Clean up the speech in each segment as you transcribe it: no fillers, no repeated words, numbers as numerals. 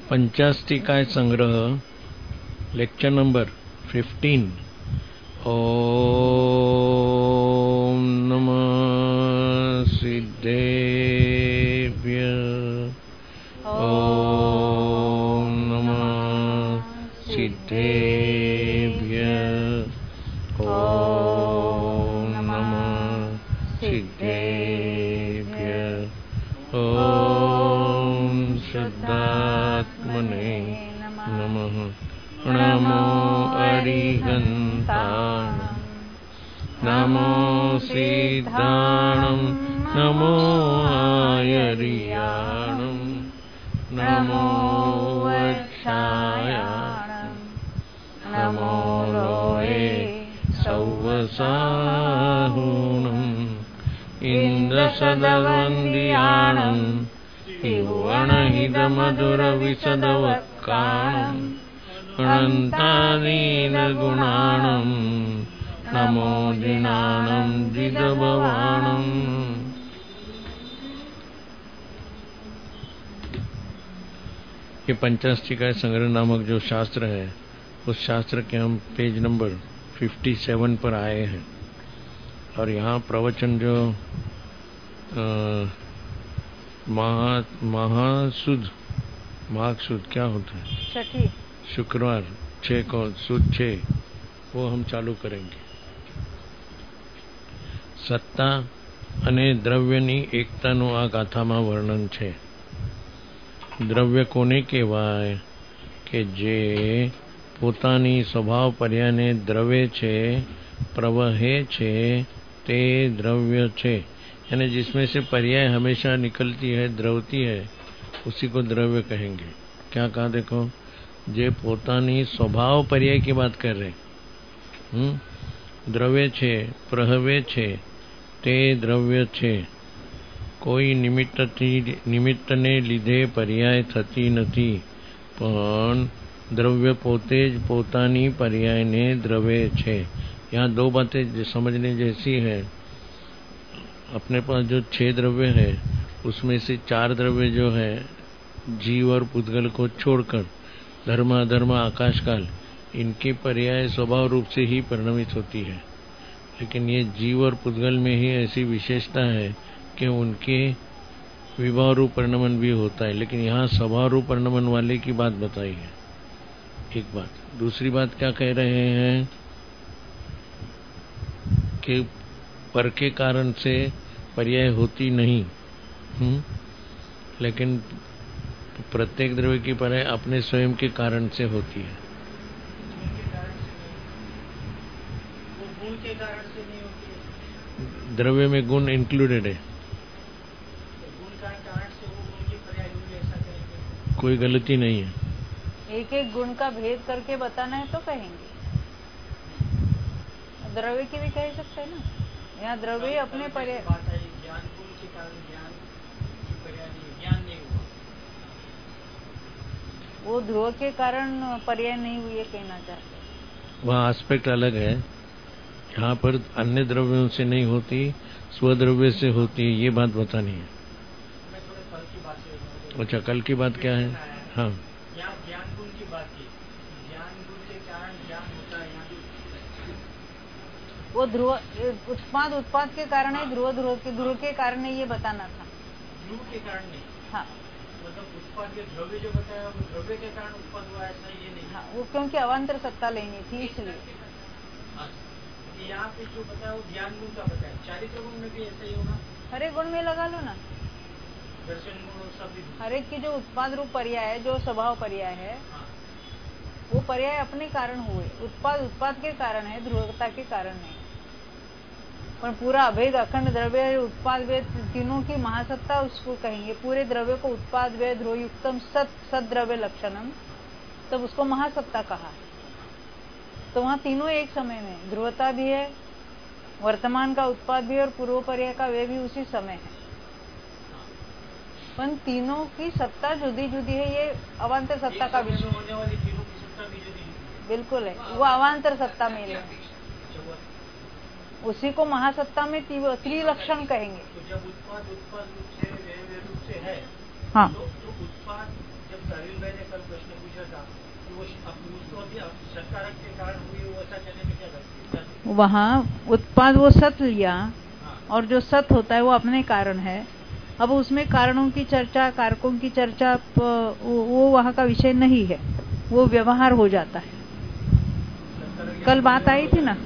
पंचाष्टिकाय संग्रह lecture number 15। ओम नमः सिद्धेभ्य। ओम नमः सिद्धेभ्य। ओम नमः सिद्धेभ्य। ओम शुद्धात्मने नमः। नमो अरिहन्ताणं नमो सिद्धाणं नमो आयर्याणं नमो वक्षायाणं नमो लोये सौवसाहुणम् इन्द्रसदवन्द्याणं त्रिभुवनहितमधुरविशदवक्काणम् अनन्तानीनगुणाणं नमो जिनाणं जिदभवाणम्। ये पंचाष्टिकाय संग्रह नामक जो शास्त्र है, उस शास्त्र के हम पेज नंबर 57 पर आए हैं। और यहाँ प्रवचन जो महासुद क्या होता है, छठी शुक्रवार 6 को सुद 6, वो हम चालू करेंगे। સત્તા અને દ્રવ્યની એકતાનું આ ગાથામાં વર્ણન છે। દ્રવ્ય કોને કહેવાય કે જે પોતાની સ્વભાવ પર્યાયને દ્રવે છે, પ્રવહે છે, તે દ્રવ્ય છે। यानी जिसमें से पर्याय हमेशा निकलती है, द्रवती है, उसी को द्रव्य कहेंगे। क्या कहा देखो, जे पोतानी स्वभाव पर्याय की बात कर रहे, द्रव्य छे, प्रहवे छे, ते द्रव्य छे। कोई निमित्तने लीधे पर्याय थती नथी, पण द्रव्य पोते ज पोतानी पर्याय ने द्रवे छे। यहाँ दो बातें समझने जैसी है। अपने पास जो 6 द्रव्य है, उसमें से 4 द्रव्य जो है जीव और पुद्गल को छोड़कर धर्म अधर्म आकाश काल, इनकी पर्याय स्वभाव रूप से ही परिणमित होती है। लेकिन ये जीव और पुद्गल में ही ऐसी विशेषता है कि उनके विभाव रूप परिणमन भी होता है। लेकिन यहाँ स्वभाव रूप परिणमन वाले की बात बताई है, एक बात। दूसरी बात क्या कह रहे हैं कि पर के कारण से पर्याय होती नहीं, लेकिन प्रत्येक द्रव्य की पर्याय अपने स्वयं के कारण से होती है। गुण के कारण से नहीं होती है। द्रव्य में गुण इंक्लूडेड है। गुण का कारण से वो गुण की पर्याय हुई, ऐसा कहेंगे। कोई गलती नहीं है। एक एक गुण का भेद करके बताना है तो कहेंगे। द्रव्य की भी कह सकते हैं ना। यहाँ द्रव्य अपने पर्याय, ज्ञान गुण के कारण ज्ञान की पर्याय नहीं, ज्ञान नहीं हुआ, वो ध्रुव के कारण पर्याय नहीं हुई है कहना चाहते हैं। वह एस्पेक्ट अलग है। यहाँ पर अन्य द्रव्यों से नहीं होती, स्वद्रव्य से होती है, ये बात बतानी है। मैं थोड़े कल की बात से, अच्छा, कल की बात क्या है? हाँ, यहाँ ज्ञान गुण की बात की, ज्ञान गुण के कारण ज्ञान होता है। यहाँ वो ध्रुव उत्पाद के कारण है, ध्रुव के कारण नहीं, ये बताना था। ध्रुव के कारण नहीं, हाँ, मतलब उत्पाद के द्रव्य जो बताया वो द्रव्य के कारण उत्पाद हुआ, ऐसा ये नहीं। हाँ, वो क्योंकि अवान्तर सत्ता लेनी थी इसलिए। यहाँ पे जो बताया वो ज्ञान गुण का बताया, चारित्र गुण में भी ऐसा ही होगा। हर एक गुण में लगा लो ना, दर्शन गुण और सब। हर एक की जो उत्पाद रूप पर्याय है, जो स्वभाव पर्याय है, वो पर्याय अपने कारण हुए। उत्पाद के कारण है, ध्रुवता के कारण नहीं। पर पूरा अभेद अखंड द्रव्य उत्पाद वेद तीनों की महासत्ता उसको कहेंगे। पूरे द्रव्य को उत्पाद वेद ध्रुवयुक्तम सत द्रव्य लक्षणम, तब उसको महासत्ता कहा। तो वहाँ तीनों एक समय में, ध्रुवता भी है, वर्तमान का उत्पाद भी, और पूर्व पर्याय का वे भी उसी समय है। पर तीनों की सत्ता जुदी जुदी है, ये अवान्तर सत्ता का विषय होने वाली तीनों की सत्ता भी जुदी बिल्कुल है। वो अवान्तर सत्ता में है, उसी को महासत्ता में त्रिलक्षण कहेंगे। तो जब उत्पाद रूप से है, हाँ, तो उत्पाद जब अरविंद भाई ने कल प्रश्न पूछा था कि वो उसको अभी सत्कारक के कारण हुई, वो ऐसा कहने में क्या करती है? वहाँ उत्पाद वो सत लिया, और जो सत होता है वो अपने कारण है। अब उसमें कारणों की चर्चा, कारकों की चर्चा वो वहाँ का विषय नहीं है, वो व्यवहार हो जाता है। कल बात आई थी ना,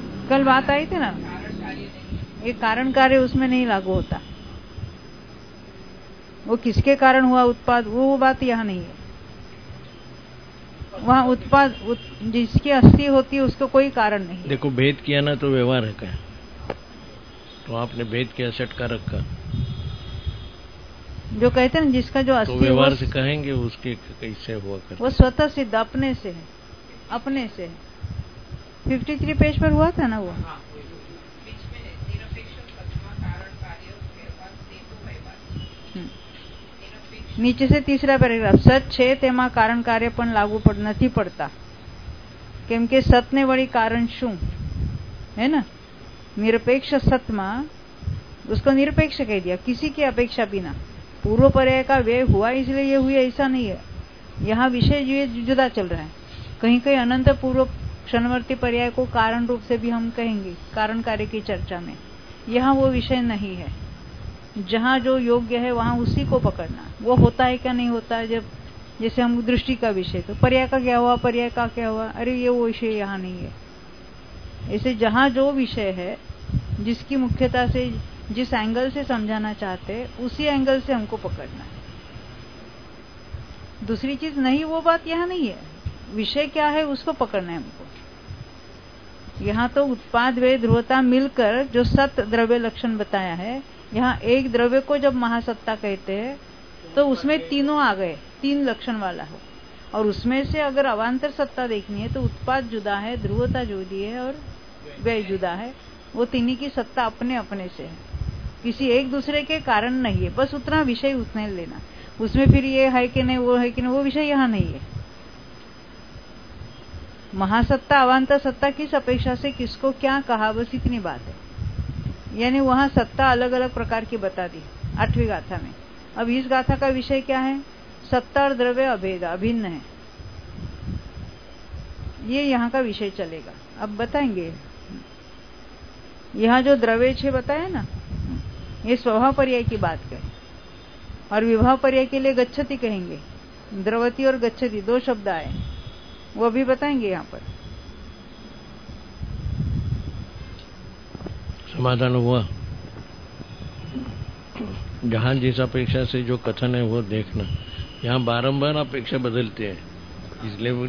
ये कारण कार्य उसमें नहीं लागू होता। वो किसके कारण हुआ उत्पाद, वो बात यहाँ नहीं है। वहाँ उत्पाद जिसकी अस्थि होती है उसको कोई कारण नहीं। देखो भेद किया ना तो व्यवहार है क्या? तो आपने भेद किया षटकारक का, जो कहते हैं जिसका जो अस्थि, तो व्यवहार से कहेंगे उसके कैसे हुआ कर? वो स्वतः सिद्ध अपने से है, 53 पेज पर हुआ था ना वो। નીચે से तीसरा पैराग्राफ, સત છે તેમાં કારણ કાર્ય પણ લાગુ નથી પડતા, કેમ કે સત ને વળી કારણ શું है ना। निरपेक्ष सत में उसको निरपेक्ष कह दिया, किसी की अपेक्षा बिना। पूर्व पर्याय का व्यय हुआ इसलिए ये हुई ऐसा नहीं है, यहाँ विषय ये जुदा चल रहा है। कहीं कहीं अनंत पूर्व क्षणवर्ती पर्याय को कारण रूप से भी हम कहेंगे कारण कार्य की चर्चा में। यहाँ वो विषय नहीं है, जहाँ जो योग्य है वहाँ उसी को पकड़ना। वो होता है क्या नहीं होता है, जब जैसे हम दृष्टि का विषय, तो पर्याय का क्या हुआ, पर्याय का क्या हुआ, अरे ये वो विषय यहाँ नहीं है। ऐसे जहाँ जो विषय है, जिसकी मुख्यता से जिस एंगल से समझाना चाहते हैं उसी एंगल से हमको पकड़ना है। दूसरी चीज नहीं, वो बात यहाँ नहीं है। विषय क्या है उसको पकड़ना है हमको। यहाँ तो उत्पाद वे ध्रुवता मिलकर जो सत द्रव्य लक्षण बताया है, यहाँ एक द्रव्य को जब महासत्ता कहते हैं तो उसमें तीनों आ गए, 3 लक्षण वाला हो। और उसमें से अगर अवान्तर सत्ता देखनी है तो उत्पाद जुदा है, ध्रुवता जुदी है और व्यय जुदा है। वो तीनों की सत्ता अपने अपने से है, किसी एक दूसरे के कारण नहीं है। बस उतना विषय उतने लेना, उसमें फिर ये है कि नहीं, वो है कि नहीं, वो विषय यहाँ नहीं है। महासत्ता अवान्तर सत्ता किस अपेक्षा से किसको क्या कहा, बस इतनी बात है। यानी वहां सत्ता अलग अलग प्रकार की बता दी 8वीं गाथा में। अब इस गाथा का विषय क्या है, सत्ता और द्रव्य अभेद अभिन्न है, ये यहाँ का विषय चलेगा। अब बताएंगे, यहाँ जो द्रव्य छे बताया ना, ये स्वभाव पर्याय की बात करें, और विभाव पर्याय के लिए गच्छति कहेंगे। द्रवती और गच्छति 2 शब्द आए, वो भी बताएंगे यहाँ पर। समाधान हुआ। जहाँ जिस अपेक्षा से जो कथन है वो देखना। यहाँ बारंबार अपेक्षा बदलते हैं, इसलिए वो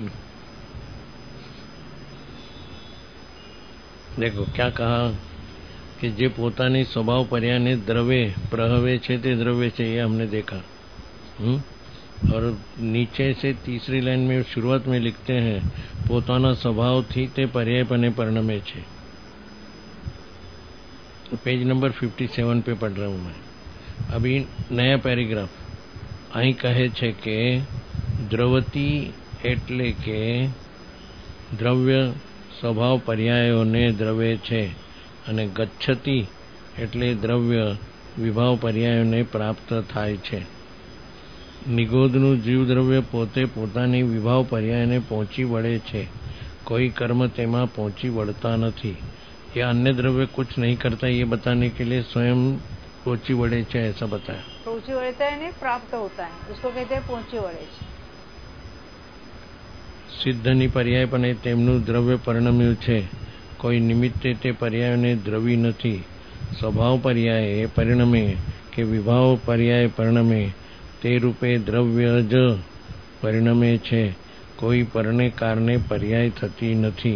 देखो क्या कहा कि जे પોતાની સ્વભાવ પર્યાયને દ્રવ્ય પ્રહવે છે તે દ્રવ્ય છે, ये हमने देखा। और नीचे से तीसरी लाइन में शुरुआत में लिखते हैं પોતાના સ્વભાવથી તે પર્યાયપણે પરિણમે છે। पेज नंबर 57 पे पढ़ रहा हूँ मैं अभी नया पैराग्राफ। અહીં કહે છે કે દ્રવતી એટલે કે દ્રવ્ય સ્વભાવ પર્યાયોને દ્રવ્ય છે, અને ગચ્છતિ એટલે દ્રવ્ય વિભાવ પર્યાયોને પ્રાપ્ત થાય છે। નિગોદનું જીવ દ્રવ્ય પોતે પોતાની વિભાવ પર્યાયને પહોંચી વળે છે, કોઈ કર્મ તેમાં પહોંચી વળતા નથી। ये अन्य द्रव्य कुछ नहीं करता, ये बताने के लिए स्वयं पहुंची वड़े छे ऐसा बताया। पहुंची वड़ता है नहीं, प्राप्त होता है, उसको कहते हैं पहुंची वड़े छे। सिद्धनी पर्यायपणे तेमનું દ્રવ્ય પરિણમ્યું છે, કોઈ નિમિત્તે તે પર્યાયને દ્રવી નથી। સ્વભાવ પર્યાય એ પરિણમે કે વિભાવ પર્યાય પરિણમે, તે રૂપે દ્રવ્ય જ પરિણમે છે, કોઈ પરને કારણે પર્યાય થતી નથી।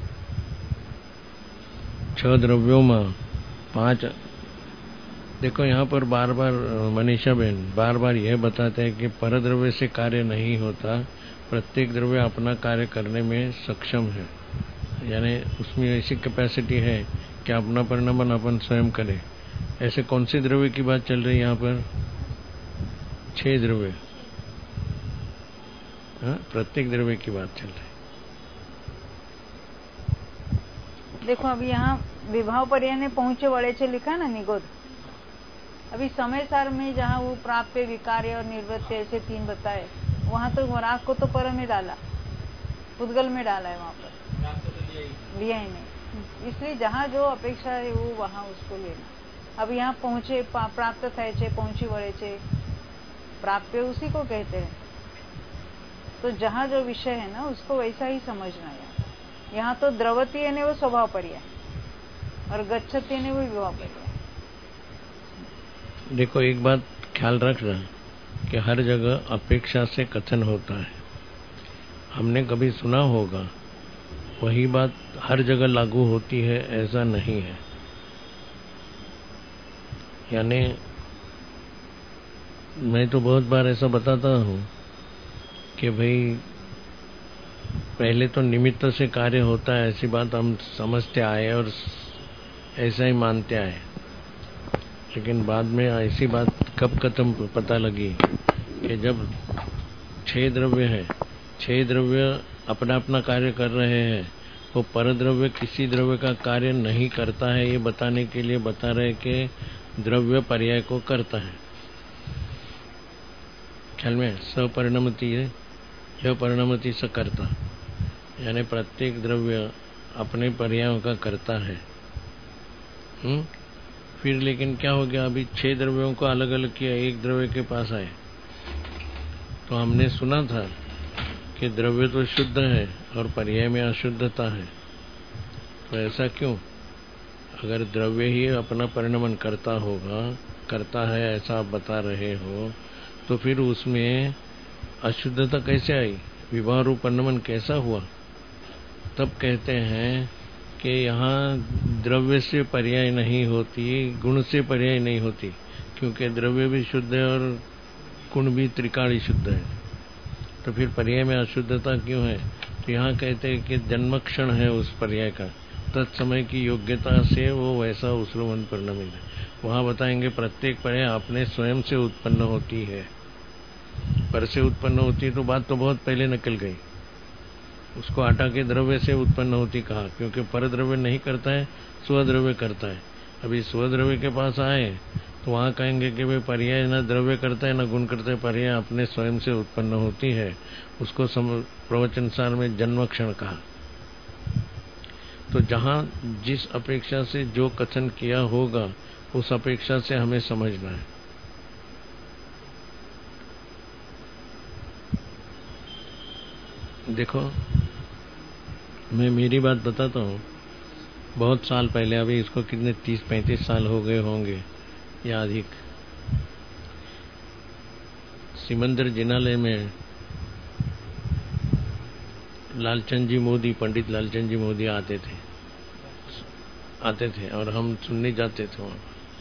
6 द्रव्यों में 5। देखो यहाँ पर बार बार मनीषा बहन बार बार यह बताते हैं कि पर द्रव्य से कार्य नहीं होता, प्रत्येक द्रव्य अपना कार्य करने में सक्षम है। यानी उसमें ऐसी कैपेसिटी है कि अपना परिणाम अपन स्वयं करें। ऐसे कौन सी द्रव्य की बात चल रही है यहाँ पर? 6 द्रव्य, प्रत्येक द्रव्य की बात चल रही है। देखो अभी यहाँ विभाव पर्याय ने पहुंचे वड़े छे लिखा ना निगोद। अभी समय सार में जहाँ वो प्राप्य, विकार्य और निर्वृत्य ऐसे 3 बताए, वहाँ तो राग को तो पर में डाला, पुद्गल में डाला है, वहाँ पर लिया ही नहीं। इसलिए जहाँ जो अपेक्षा है वो वहाँ उसको लेना। अब यहाँ पहुँचे, प्राप्त थाय छे, पहुँची वड़े छे, प्राप्य उसी को कहते हैं। तो जहाँ जो विषय है ना उसको वैसा ही समझना है। यहाँ तो द्रवती है ने वो स्वभाव पर्याय और गच्छति है ने वो विभाव पर्याय। देखो एक बात ख्याल रखना कि हर जगह अपेक्षा से कथन होता है। हमने कभी सुना होगा वही बात हर जगह लागू होती है, ऐसा नहीं है। यानी मैं तो बहुत बार ऐसा बताता हूँ कि भाई पहले तो निमित्त से कार्य होता है, ऐसी बात हम समझते आए और ऐसा ही मानते आए। लेकिन बाद में ऐसी बात कब खत्म पता लगी कि जब 6 द्रव्य हैं, 6 द्रव्य अपना अपना कार्य कर रहे हैं, वो परद्रव्य किसी द्रव्य का कार्य नहीं करता है, ये बताने के लिए बता रहे कि द्रव्य पर्याय को करता है। ख्याल में सपरिणमति है, यह परिणमति से करता, यानी प्रत्येक द्रव्य अपने पर्यायों का करता है। फिर लेकिन क्या हो गया, अभी 6 द्रव्यों को अलग अलग किया, एक द्रव्य के पास आए तो हमने सुना था कि द्रव्य तो शुद्ध है और पर्याय में अशुद्धता है। तो ऐसा क्यों? अगर द्रव्य ही अपना परिणमन करता है ऐसा आप बता रहे हो, तो फिर उसमें अशुद्धता कैसे आई, विभाव रूप परिणमन कैसा हुआ? तब कहते हैं कि यहाँ द्रव्य से पर्याय नहीं होती, गुण से पर्याय नहीं होती, क्योंकि द्रव्य भी शुद्ध है और गुण भी त्रिकाली शुद्ध है। तो फिर पर्याय में अशुद्धता क्यों है? तो यहाँ कहते हैं कि जन्मक्षण है उस पर्याय का, तत्समय की योग्यता से वो वैसा उसरूवन परिणमित है। वहाँ बताएंगे प्रत्येक पर्याय अपने स्वयं से उत्पन्न होती है, पर से उत्पन्न होती है तो बात तो बहुत पहले निकल गई। उसको हटा के द्रव्य से उत्पन्न होती कहा, क्योंकि पर द्रव्य नहीं करता है, स्वद्रव्य करता है। अभी स्वद्रव्य के पास आए तो वहां कहेंगे कि भाई पर्याय न द्रव्य करता है न गुण करता है, पर्याय अपने स्वयं से उत्पन्न होती है। उसको प्रवचन सार में जन्मक्षण कहा। तो जहां जिस अपेक्षा से जो कथन किया होगा उस अपेक्षा से हमें समझना है। देखो मैं मेरी बात बताता हूँ। बहुत साल पहले, अभी इसको कितने 30-35 साल हो गए होंगे या अधिक, सिमंदर जिनालय में लालचंद जी मोदी, पंडित लालचंद जी मोदी आते थे और हम सुनने जाते थे वहाँ।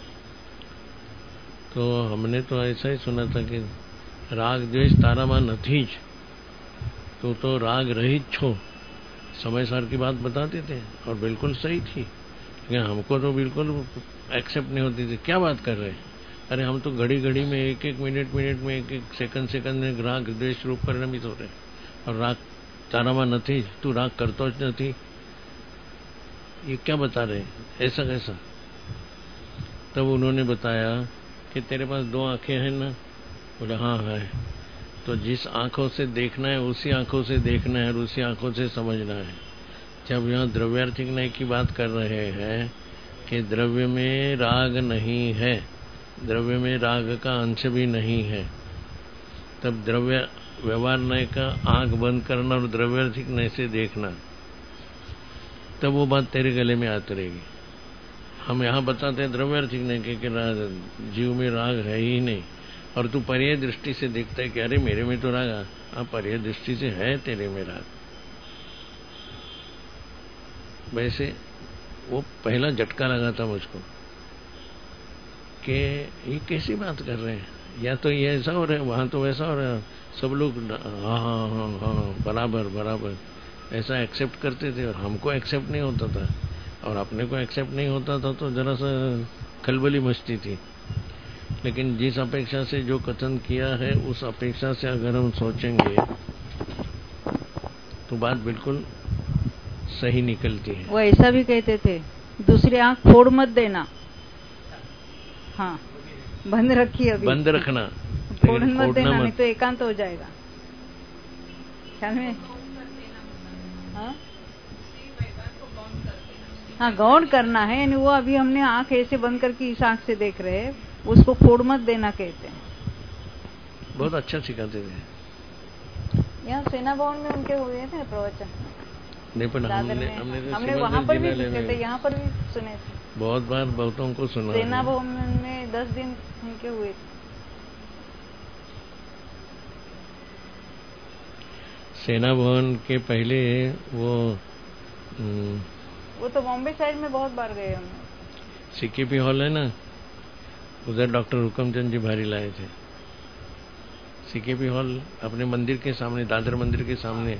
तो हमने तो ऐसा ही सुना था कि राग द्वेष तारामा नहीं ज, तो राग रहित छो, समय सार की बात बताते थे और बिल्कुल सही थी। लेकिन हमको तो बिल्कुल एक्सेप्ट नहीं होती थी। क्या बात कर रहे हैं, अरे हम तो घड़ी घड़ी में, एक मिनट में, एक सेकंड में राग द्वेष रूप परिणमित हो रहे, और राग तारामा नहीं, तू राग करतो ज नहीं, ये क्या बता रहे, ऐसा कैसा? तब उन्होंने बताया कि तेरे पास 2 आंखें हैं ना? बोले हाँ है। तो जिस आंखों से देखना है उसी आंखों से देखना है और उसी आंखों से समझना है। जब यहाँ द्रव्यार्थिक न्याय की बात कर रहे हैं कि द्रव्य में राग नहीं है, द्रव्य में राग का अंश भी नहीं है, तब द्रव्य व्यवहार न्याय का आंख बंद करना और द्रव्यार्थिक न्याय से देखना, तब वो बात तेरे गले में आती रहेगी। हम यहाँ बताते हैं द्रव्यार्थिक न्याय कि जीव में राग है ही नहीं, और तू पर्याय दृष्टि से देखता है कि अरे मेरे में तो राग, हाँ पर्याय दृष्टि से है तेरे में राग। वैसे वो पहला झटका लगा था मुझको कि ये कैसी बात कर रहे हैं, या तो ये ऐसा हो रहा है, वहां तो वैसा हो रहा है। सब लोग हाँ हाँ हाँ हाँ बराबर ऐसा एक्सेप्ट करते थे और हमको एक्सेप्ट नहीं होता था, और अपने को एक्सेप्ट नहीं होता था तो जरा सा खलबली मचती थी। लेकिन जिस अपेक्षा से जो कथन किया है उस अपेक्षा से अगर हम सोचेंगे तो बात बिल्कुल सही निकलती है। वो ऐसा भी कहते थे, दूसरी आंख फोड़ मत देना, हाँ बंद रखिए, अभी बंद रखना, फोड़ मत देना, नहीं तो एकांत हो जाएगा। ख्याल में। हाँ गौण करना है, यानी वो अभी हमने आंख ऐसे बंद करके इस आंख से देख रहे हैं, उसको फोड़ मत देना कहते हैं। बहुत अच्छा सिखाते थे। यहाँ सेना भवन में उनके हुए थे प्रवचन। नहीं पर हमने वहाँ पर भी सुने थे, यहाँ पर भी सुने थे। बहुत बार बहुतों को सुना। सेना भवन में 10 दिन उनके हुए थे। सेना भवन के पहले वो तो बॉम्बे साइड में बहुत बार गए हमने। सीकेपी हॉल है ना, उधर डॉक्टर हुकमचंद जी भारी लाए थे। सीकेपी हॉल अपने मंदिर के सामने, दादर मंदिर के सामने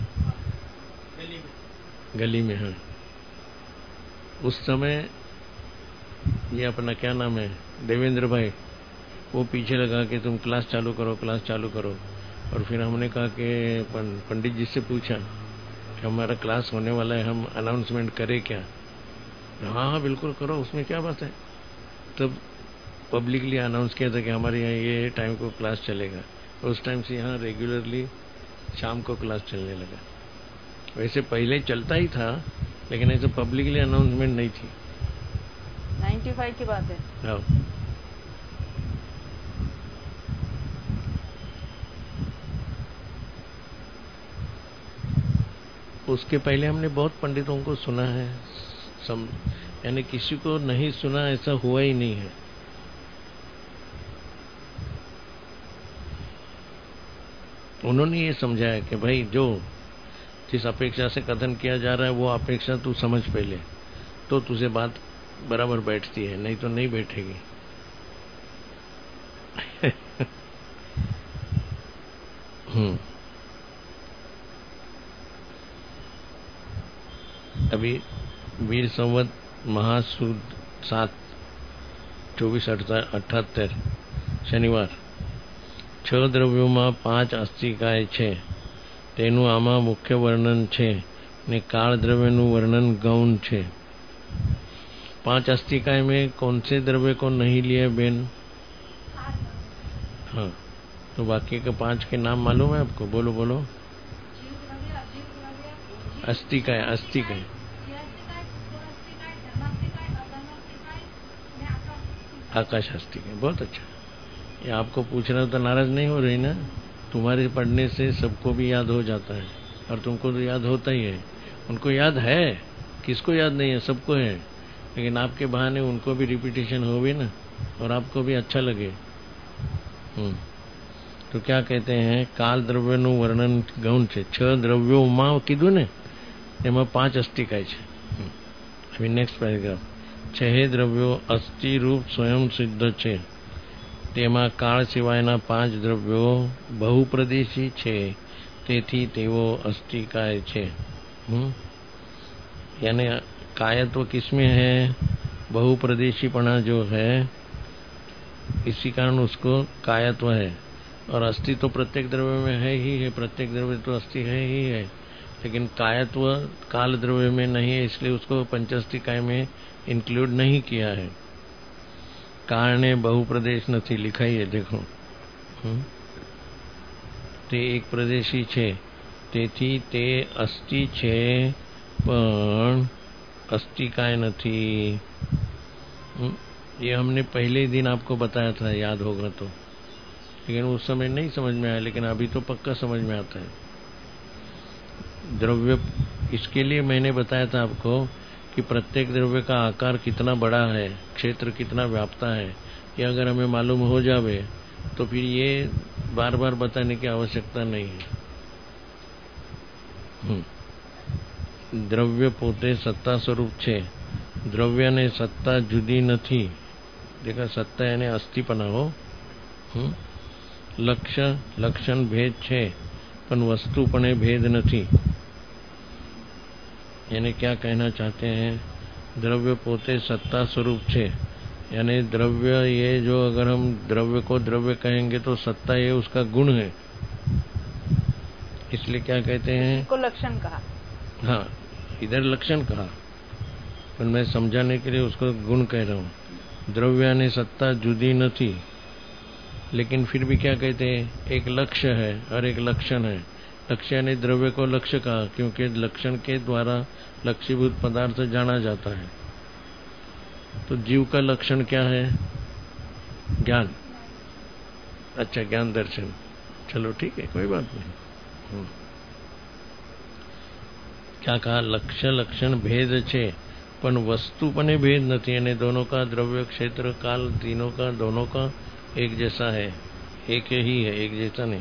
गली में है। उस समय ये अपना क्या नाम है, देवेंद्र भाई, वो पीछे लगा कि तुम क्लास चालू करो, क्लास चालू करो। और फिर हमने कहा कि पंडित जी से पूछा कि हमारा क्लास होने वाला है, हम अनाउंसमेंट करें क्या? हाँ हाँ बिल्कुल करो, उसमें क्या बात है। तब पब्लिकली अनाउंस किया था कि हमारे यहाँ ये टाइम को क्लास चलेगा। उस टाइम से यहाँ रेगुलरली शाम को क्लास चलने लगा। वैसे पहले चलता ही था, लेकिन ऐसे पब्लिकली अनाउंसमेंट नहीं थी। 95 की बात है। हाँ। उसके पहले हमने बहुत पंडितों को सुना है, यानी किसी को नहीं सुना ऐसा हुआ ही नहीं है। उन्होंने ये समझाया कि भाई जो जिस अपेक्षा से कथन किया जा रहा है वो अपेक्षा तू समझ पहले, तो तुझे बात बराबर बैठती है, नहीं तो नहीं बैठेगी। अभी वीर संवत महासुद 7/24/78 શનિવાર 6 દ્રવ્યોમાં 5 અસ્થિકાય છે, તેનું આમાં મુખ્ય વર્ણન છે ને કાળ દ્રવ્યનું વર્ણન ગૌણ છે। 5 અસ્થિकाय में कौन से द्रव्य को नहीं लिया बेन? हाँ, तो बाकी के 5 के नाम मालूम है आपको? बोलो बोलो। अस्थिकाय, अस्थिकाय, आकाश अस्थिकाय, बहुत अच्छा। ये आपको पूछना तो नाराज नहीं हो रही ना? तुम्हारे पढ़ने से सबको भी याद हो जाता है, और तुमको तो याद होता ही है। उनको याद है, किसको याद नहीं है? सबको है, लेकिन आपके बहाने उनको भी रिपीटेशन हो भी ना, और आपको भी अच्छा लगे। तो क्या कहते हैं? काल द्रव्यનું વર્ણન ગૌણ છે। 6 દ્રવ્યોમાં કીધું ને, એમાં 5 અસ્થિકાય છે। હવે નેક્સ્ટ પેરેગ્રાફ। 6 દ્રવ્યો અસ્થિ રૂપ સ્વયં સિદ્ધ છે, તેમાં કાળ સિવાયના 5 દ્રવ્યો બહુપ્રદેશી છે, તેથી તેઓ અસ્થિકાય છે। यानी कायत्व किसमें है? बहुप्रदेशीपना जो है, इसी कारण उसको कायत्व है। और अस्थि तो प्रत्येक द्रव्य में है ही है, प्रत्येक द्रव्य तो अस्थि है ही है, लेकिन कायत्व काल द्रव्य में नहीं है, इसलिए उसको पंचअस्थिकाय में इंक्लूड नहीं किया है। कारणे बहुप्रदेश નથી लिखा है, देखो। તે એક પ્રદેશી છે, તેથી તે અસ્થિ છે, પણ અસ્થિकाय નથી। ये हमने पहले दिन आपको बताया था, याद होगा तो, लेकिन उस समय नहीं समझ में आया, लेकिन अभी तो पक्का समझ में आता है। द्रव्य, इसके लिए मैंने बताया था आपको कि प्रत्येक द्रव्य का आकार कितना बड़ा है, क्षेत्र कितना व्यापता है, ये अगर हमें मालूम हो जावे तो फिर ये बार बार बताने की आवश्यकता नहीं है। द्रव्य पोते सत्ता स्वरूप छे, द्रव्य ने सत्ता जुदी नहीं। देखा, सत्ता यानी अस्थिपना हो। लक्ष्य लक्षण भेद छे, पण वस्तुपणे भेद नहीं। यानी क्या कहना चाहते हैं? द्रव्य पोते सत्ता स्वरूप छे, यानी द्रव्य, ये जो अगर हम द्रव्य को द्रव्य कहेंगे तो सत्ता ये उसका गुण है, इसलिए क्या कहते हैं? को लक्षण कहा। हाँ, इधर लक्षण कहा, पर मैं समझाने के लिए उसको गुण कह रहा हूँ। द्रव्य ने सत्ता जुदी नहीं, लेकिन फिर भी क्या कहते हैं? एक लक्ष्य है और एक लक्षण है, लक्ष्य यानी द्रव्य को लक्ष्य कहा, क्योंकि लक्षण के द्वारा लक्ष्यभूत पदार्थ जाना जाता है। तो जीव का लक्षण क्या है? ज्ञान। अच्छा, ज्ञान दर्शन। चलो ठीक है, कोई बात नहीं। क्या कहा? लक्ष्य लक्षण भेद छे पण वस्तु पने भेद नहीं, यानी दोनों का द्रव्य क्षेत्र काल तीनों का दोनों का एक जैसा है, एक ही है, एक जैसा नहीं।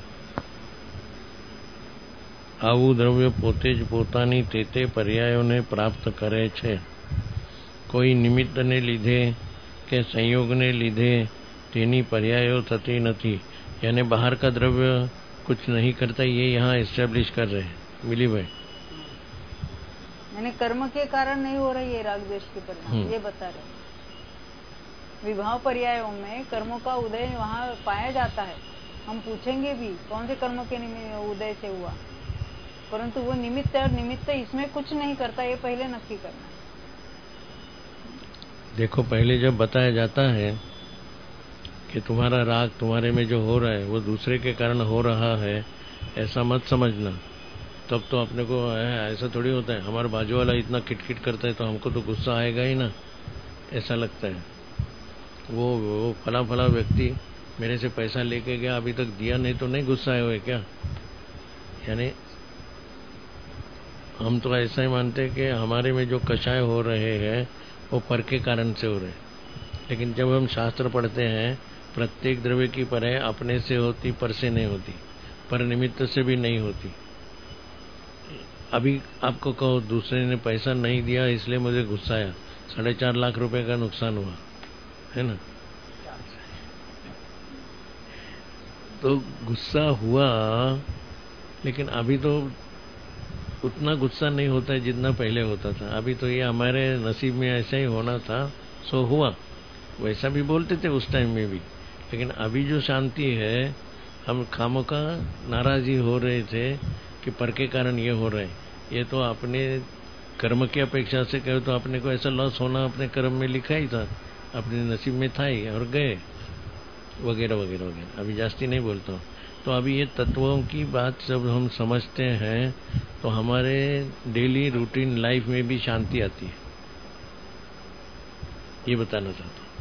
आવું દ્રવ્ય પોતે જ પોતાની તે પર્યાયોને પ્રાપ્ત કરે છે। કોઈ નિમિત્તને લીધે કે સંયોગને લીધે તેની પર્યાયો થતી નથી। यानी बाहर का द्रव्य कुछ नहीं करता, ये यहाँ एस्टेब्लिश कर रहे हैं मिली भाई। यानी कर्म के कारण नहीं हो रही है राग द्वेष की परिणाम, ये बता रहे। विभाव पर्यायों में कर्मों का उदय वहाँ पाया जाता है। हम पूछेंगे भी कौन से कर्मों के उदय से हुआ, परंतु वो निमित्त है और निमित्त इसमें कुछ नहीं करता, ये पहले नक्की करना है। देखो, पहले जब बताया जाता है कि तुम्हारा राग तुम्हारे में जो हो रहा है वो दूसरे के कारण हो रहा है, ऐसा मत समझना। तब तो अपने को ऐसा थोड़ी होता है, हमारा बाजू वाला इतना किटकिट करता है तो हमको तो गुस्सा आएगा ही ना, ऐसा लगता है। वो फला फला व्यक्ति मेरे से पैसा लेके गया, अभी तक दिया नहीं, तो नहीं गुस्सा आए हुए क्या? यानी हम तो ऐसा ही मानते हैं कि हमारे में जो कषाय हो रहे हैं वो पर के कारण से हो रहे हैं। लेकिन जब हम शास्त्र पढ़ते हैं, प्रत्येक द्रव्य की परय अपने से होती, पर से नहीं होती, पर निमित्त से भी नहीं होती। अभी आपको कहो दूसरे ने पैसा नहीं दिया इसलिए मुझे गुस्सा आया, 4.5 लाख रुपए का नुकसान हुआ है ना, तो गुस्सा हुआ। लेकिन अभी तो उतना गुस्सा नहीं होता है जितना पहले होता था। अभी तो ये हमारे नसीब में ऐसा ही होना था, सो हुआ। वैसा भी बोलते थे उस टाइम में भी, लेकिन अभी जो शांति है, हम खामोखा नाराजी हो रहे थे कि पर के कारण ये हो रहा है। ये तो अपने कर्म की अपेक्षा से कहे तो अपने को ऐसा लॉस होना अपने कर्म में लिखा ही था, अपने नसीब में था ही, और गए वगैरह वगैरह वगैरह। अभी जास्ती नहीं बोलता हूँ। तो अभी ये तत्वों की बात जब हम समझते हैं तो हमारे डेली रूटीन लाइफ में भी शांति आती है, ये बताना चाहता हूँ।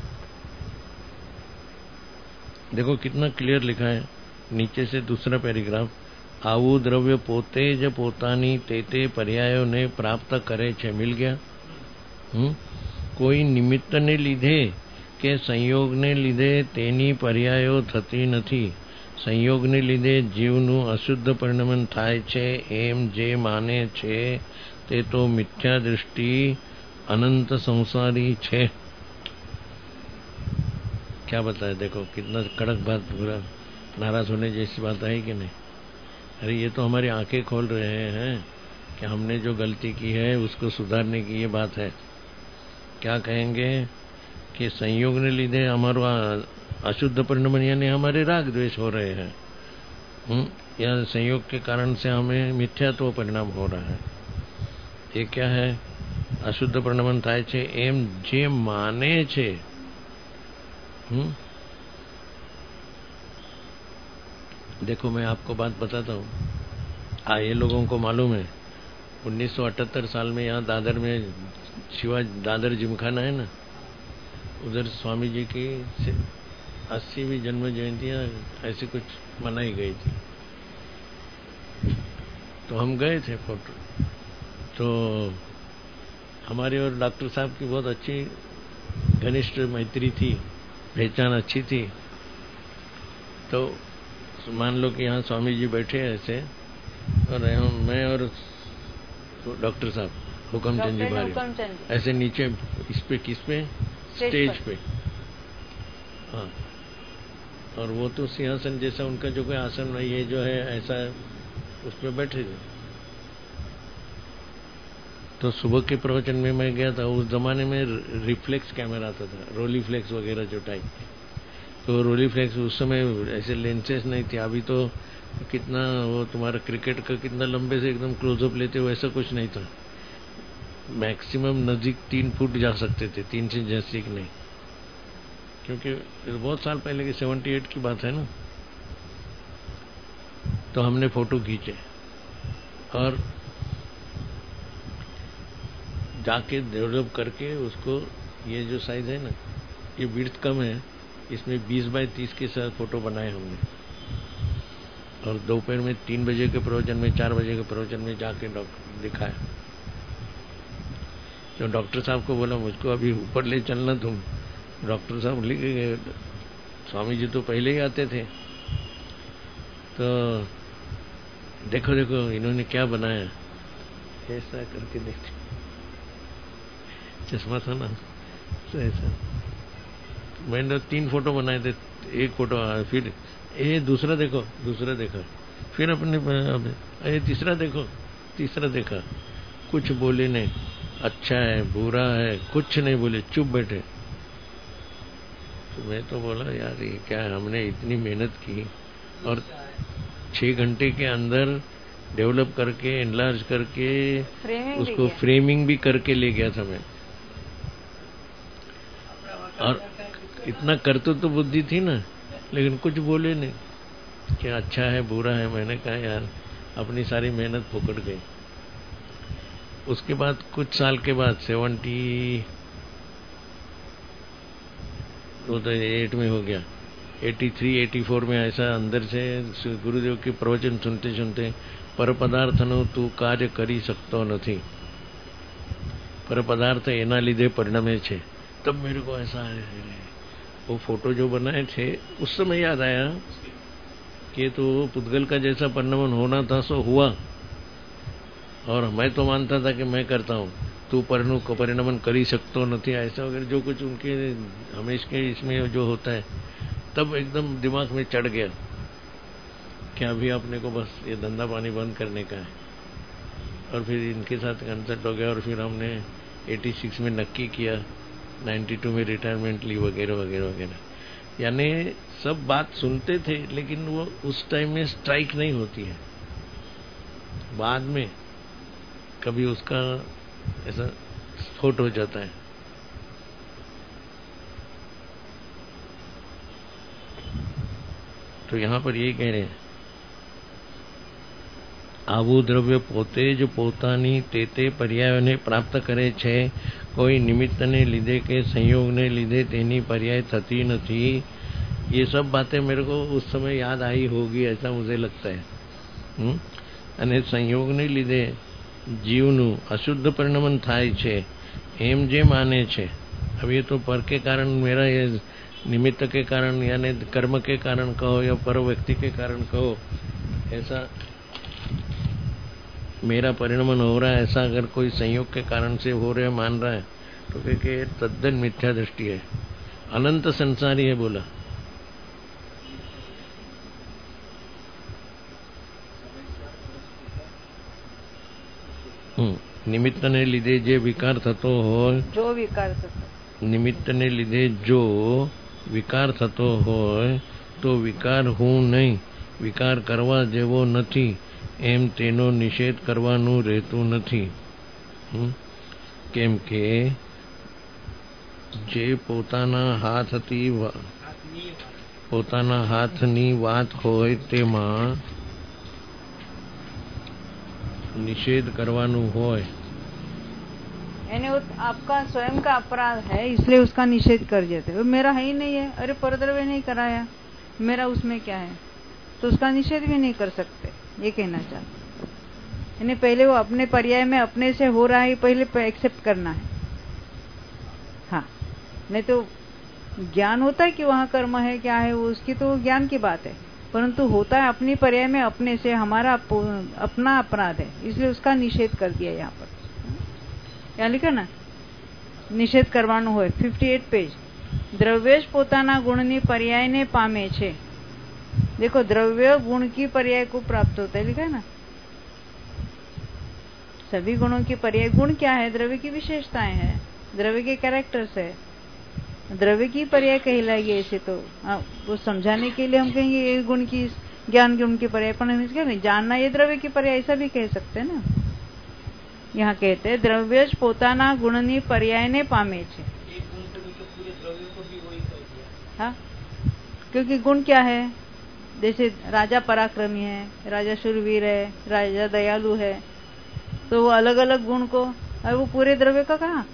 देखो कितना क्लियर लिखा है नीचे से दूसरा पैराग्राफ। आવું દ્રવ્ય પોતે જ પોતાની તે પર્યાયોને પ્રાપ્ત કરે છે। मिल गया। કોઈ નિમિત્તને લીધે કે સંયોગને લીધે તેની પર્યાયો થતી નથી। સંયોગને લીધે જીવનું અશુદ્ધ પરિણમન થાય છે એમ જે માને છે તે તો મિથ્યા દૃષ્ટિ अनंत संसारी छे। क्या बताया? देखो कितना कड़क बात, पूरा नाराज होने जैसी बात आई कि नहीं? अरे ये तो हमारी आंखें खोल रहे हैं कि हमने जो गलती की है उसको सुधारने की ये बात है। क्या कहेंगे कि संयोग ने लीधे हमारा अशुद्ध परिणमन यानी हमारे राग द्वेष हो रहे हैं, या संयोग के कारण से हमें मिथ्यात्व परिणाम हो रहा है। ये क्या है? अशुद्ध परिणमन थाय छे एम जे माने छे। देखो मैं आपको बात बताता हूँ, ये लोगों को मालूम है 1978 साल में यहाँ दादर में दादर जिमखाना है ना, उधर स्वामी जी की 80वीं जन्म जयंतियाँ ऐसी कुछ मनाई गई थी। तो हम गए थे फोटो, तो हमारी और डॉक्टर साहब की बहुत अच्छी घनिष्ठ मैत्री थी, पहचान अच्छी थी। तो मान लो कि यहाँ स्वामी जी बैठे ऐसे, और मैं और डॉक्टर साहब हुकमचंद जी भारी ऐसे नीचे इस पे किस पे स्टेज पे, हाँ। और वो तो सिंहासन जैसा उनका जो कोई आसन है, ये जो है ऐसा उस पे बैठे थे। तो सुबह के प्रवचन में मैं गया था, उस जमाने में रिफ्लेक्स कैमरा आता था, रोलीफ्लेक्स वगैरह जो टाइप। तो रोलीफ्लेक्स उस समय ऐसे लेंसेज नहीं थे। अभी तो कितना वो तुम्हारा क्रिकेट का कितना लंबे से एकदम क्लोजअप लेते हो, ऐसा कुछ नहीं था। मैक्सिमम नजीक 3 फुट जा सकते थे, 3 से जैसे नहीं, क्योंकि बहुत साल पहले की 78 की बात है ना। तो हमने फोटो खींचे और जाके डेवलप करके उसको, ये जो साइज है ना, ये विड्थ कम है, इसमें 20 बाय 30 के साथ फोटो बनाए हमने। और दोपहर में 3 बजे के प्रवचन में, 4 बजे के प्रवचन में जाके डॉक्टर दिखाया। तो डॉक्टर साहब को बोला मुझको अभी ऊपर ले चलना तुम। डॉक्टर साहब लेके गए। स्वामी जी तो पहले ही आते थे। तो देखो देखो इन्होंने क्या बनाया, ऐसा करके देखते, चश्मा था ना, तो ऐसा। मैंने 3 फोटो बनाए थे, एक फोटो फिर ये दूसरा देखो, दूसरा देखा, फिर अपने ये तीसरा देखो, तीसरा देखा। कुछ बोले नहीं, अच्छा है बुरा है कुछ नहीं बोले, चुप बैठे। तो मैं तो बोला यार ये क्या है, हमने इतनी मेहनत की और 6 घंटे के अंदर डेवलप करके, एनलार्ज करके उसको फ्रेमिंग भी करके ले गया था मैं। और इतना करते तो बुद्धि थी ना, लेकिन कुछ बोले नहीं कि अच्छा है बुरा है। मैंने कहा यार अपनी सारी मेहनत फुकट गई। उसके बाद कुछ साल के बाद 78 में हो गया, 83, 84 में ऐसा अंदर से गुरुदेव के प्रवचन सुनते सुनते, पर पदार्थनो तू कार्य करी सकतो નથી, पर पदार्थ एना लीधे परिणमे छे। तब मेरे को ऐसा वो फोटो जो बनाए थे उस समय याद आया कि तो पुद्गल का जैसा परिणमन होना था सो हुआ। और मैं तो मानता था कि मैं करता हूँ, तू परिणमन करी सकतो नहीं, ऐसा वगैरह जो कुछ उनके हमेशा के इसमें जो होता है। तब एकदम दिमाग में चढ़ गया कि अभी अपने को बस ये धंधा पानी बंद करने का है। और फिर इनके साथ कंसल्ट हो गया और फिर हमने 86 में नक्की किया, 92 में रिटायरमेंट ली वगैरह वगैरह वगैरह। यानी सब बात सुनते थे लेकिन वो उस टाइम में स्ट्राइक नहीं होती है, बाद में कभी उसका ऐसा स्फोट हो जाता है। तो यहाँ पर ये कह रहे हैं, આવું દ્રવ્ય પોતે જ પોતાની તે પર્યાયોને પ્રાપ્ત કરે છે, કોઈ નિમિત્તને લીધે કે સંયોગને લીધે તેની पर्याय થતી નથી। ये सब बातें मेरे को उस समय याद आई होगी, ऐसा मुझे लगता है। અને સંયોગને લીધે જીવનું અશુદ્ધ પરિણમન થાય છે એમ જે માને છે। अब ये तो पर के कारण, मेरा ये निमित्त के कारण यानी कर्म के कारण कहो या पर व्यक्ति के कारण कहो, ऐसा मेरा परिणमन हो रहा है, ऐसा अगर कोई संयोग के कारण से हो रहा है मान रहा है तो क्योंकि तद्दन मिथ्या दृष्टि है, अनंत संसारी है। बोला निमित्तने લીધે જે વિકાર થતો હોય, जो विकार થતો, નિમિત્તને લીધે જો વિકાર થતો હોય તો વિકાર હું નહીં, વિકાર કરવા જેવો નથી એમ તેનો નિષેધ કરવાનું રહેતું નથી। કેમ કે જે પોતાના હાથની વાત હોય તેમાં निषेध करवानु होय, यानी आपका स्वयं का अपराध है इसलिए उसका निषेध कर देते। वो मेरा है ही नहीं है, अरे परद्रव्य नहीं कराया, मेरा उसमें क्या है, तो उसका निषेध भी नहीं कर सकते, ये कहना चाहते। यानी पहले वो अपने पर्याय में अपने से हो रहा है पहले एक्सेप्ट करना है। हाँ, नहीं तो ज्ञान होता है कि वहाँ कर्म है क्या है, वो उसकी तो ज्ञान की बात है, परंतु होता है अपनी पर्याय में अपने से हमारा अपना अपराध है, इसलिए उसका निषेध कर दिया। यहाँ पर यहाँ लिखा ना, निषेध करवानो હોય। 58 पेज, द्रव्य પોતાના ગુણની पर्यायને પામે છે। देखो द्रव्य गुण की पर्याय को प्राप्त होता है, लिखा है ना। सभी गुणों की पर्याय, गुण क्या है, द्रव्य की विशेषताएं हैं, द्रव्य के कैरेक्टर्स है, द्रव्य की पर्याय कहलाएगी। ऐसे तो वो समझाने के लिए हम कहेंगे ये गुण की, ज्ञान गुण की पर्याय, पर हम इसके नहीं जानना ये द्रव्य की पर्याय, ऐसा भी कह सकते हैं ना। यहाँ कहते हैं द्रव्य પોતાના ગુણની पर्यायને પામે છે। हाँ, क्योंकि गुण क्या है, जैसे राजा पराक्रमी है, राजा शूरवीर है, राजा दयालु है, तो वो अलग अलग गुण को, और वो पूरे द्रव्य का कहा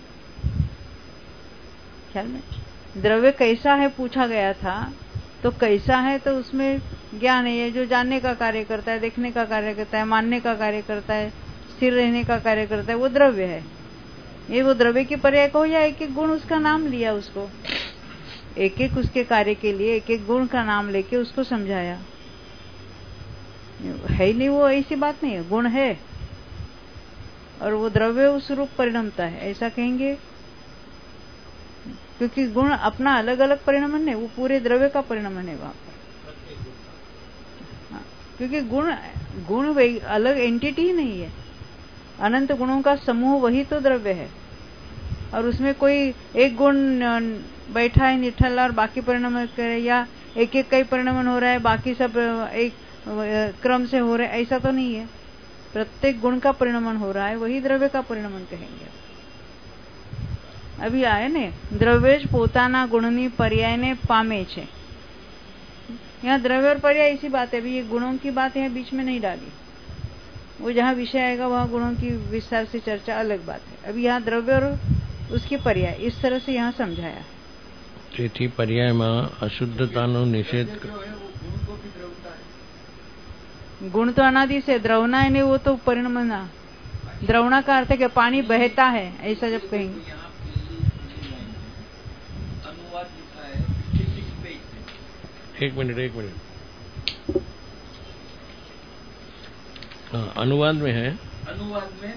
ख्याल में द्रव्य कैसा है पूछा गया था, तो कैसा है तो उसमें ज्ञान है, ये जो जानने का कार्य करता है, देखने का कार्य करता है, मानने का कार्य करता है, स्थिर रहने का कार्य करता है, वो द्रव्य है। ये वो द्रव्य की पर्याय को या एक एक गुण उसका नाम लिया, उसको एक एक उसके कार्य के लिए एक एक गुण का नाम लेके उसको समझाया। है नहीं, वो ऐसी बात नहीं है, गुण है और वो द्रव्य उस रूप परिणमता है, ऐसा कहेंगे, क्योंकि गुण अपना अलग अलग परिणमन है, वो पूरे द्रव्य का परिणमन है वहां पर। हाँ, क्योंकि गुण अलग एंटिटी ही नहीं है, अनंत गुणों का समूह वही तो द्रव्य है। और उसमें कोई एक गुण बैठा है निठल्ला और बाकी परिणमन करे, या एक एक का ही परिणमन हो रहा है, बाकी सब एक क्रम से हो रहा है, ऐसा तो नहीं है। प्रत्येक गुण का परिणमन हो रहा है, वही द्रव्य का परिणमन कहेंगे। अभी आए ने द्रव्य पोताना गुणनी पर्याय ने पामे छे, यहाँ द्रव्य और पर्याय इसी बात है। अभी ये गुणों की बात यहाँ बीच में नहीं डाली, वो जहाँ विषय आएगा वहाँ गुणों की विस्तार से चर्चा अलग बात है। अभी यहाँ द्रव्य और उसके पर्याय इस तरह से यहाँ समझाया। તેથી પર્યાયમાં અશુદ્ધતાનો નિષેધ। गुण तो अनादि से द्रवना है नहीं, वो तो परिणमना। द्रवना का अर्थ है कि पानी बहता है, ऐसा जब कहेंगे। एक मिनट हाँ, अनुवाद में है। अनुवाद में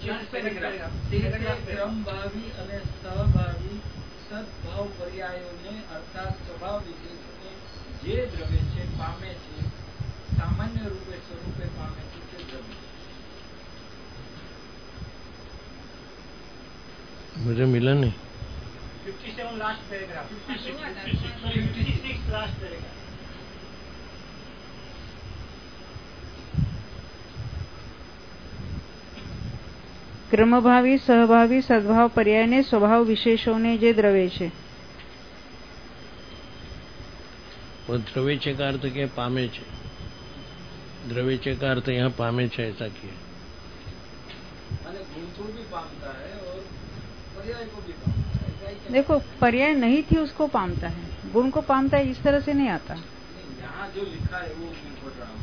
क्रमभावी અને સહભાવી સદભાવ પર્યાયોને અર્થાત સ્વભાવ વિશેષને જે દ્રવ્ય છે પામે છે, સામાન્ય રૂપે સ્વરૂપે પામે છે તે દ્રવ્ય। मुझे मिला नहीं। 57 लास्ट पैराग्राफ, 56 लास्ट पैराग्राफ। ક્રમભાવી સહભાવી સદભાવ પર્યાયને સ્વભાવ વિશેષોને જે દ્રવ્ય છે, वो द्रव्य छे का अर्थ क्या पामे छे, द्रव्य छे का अर्थ यहाँ पामे छे ऐसा किया। गुण को भी पामता है और पर्याय को भी पामता है। देखो पर्याय नहीं थी उसको पामता है, गुण को पामता है, इस तरह से नहीं आता। यहाँ जो लिखा है वो मैं पढ़ रहा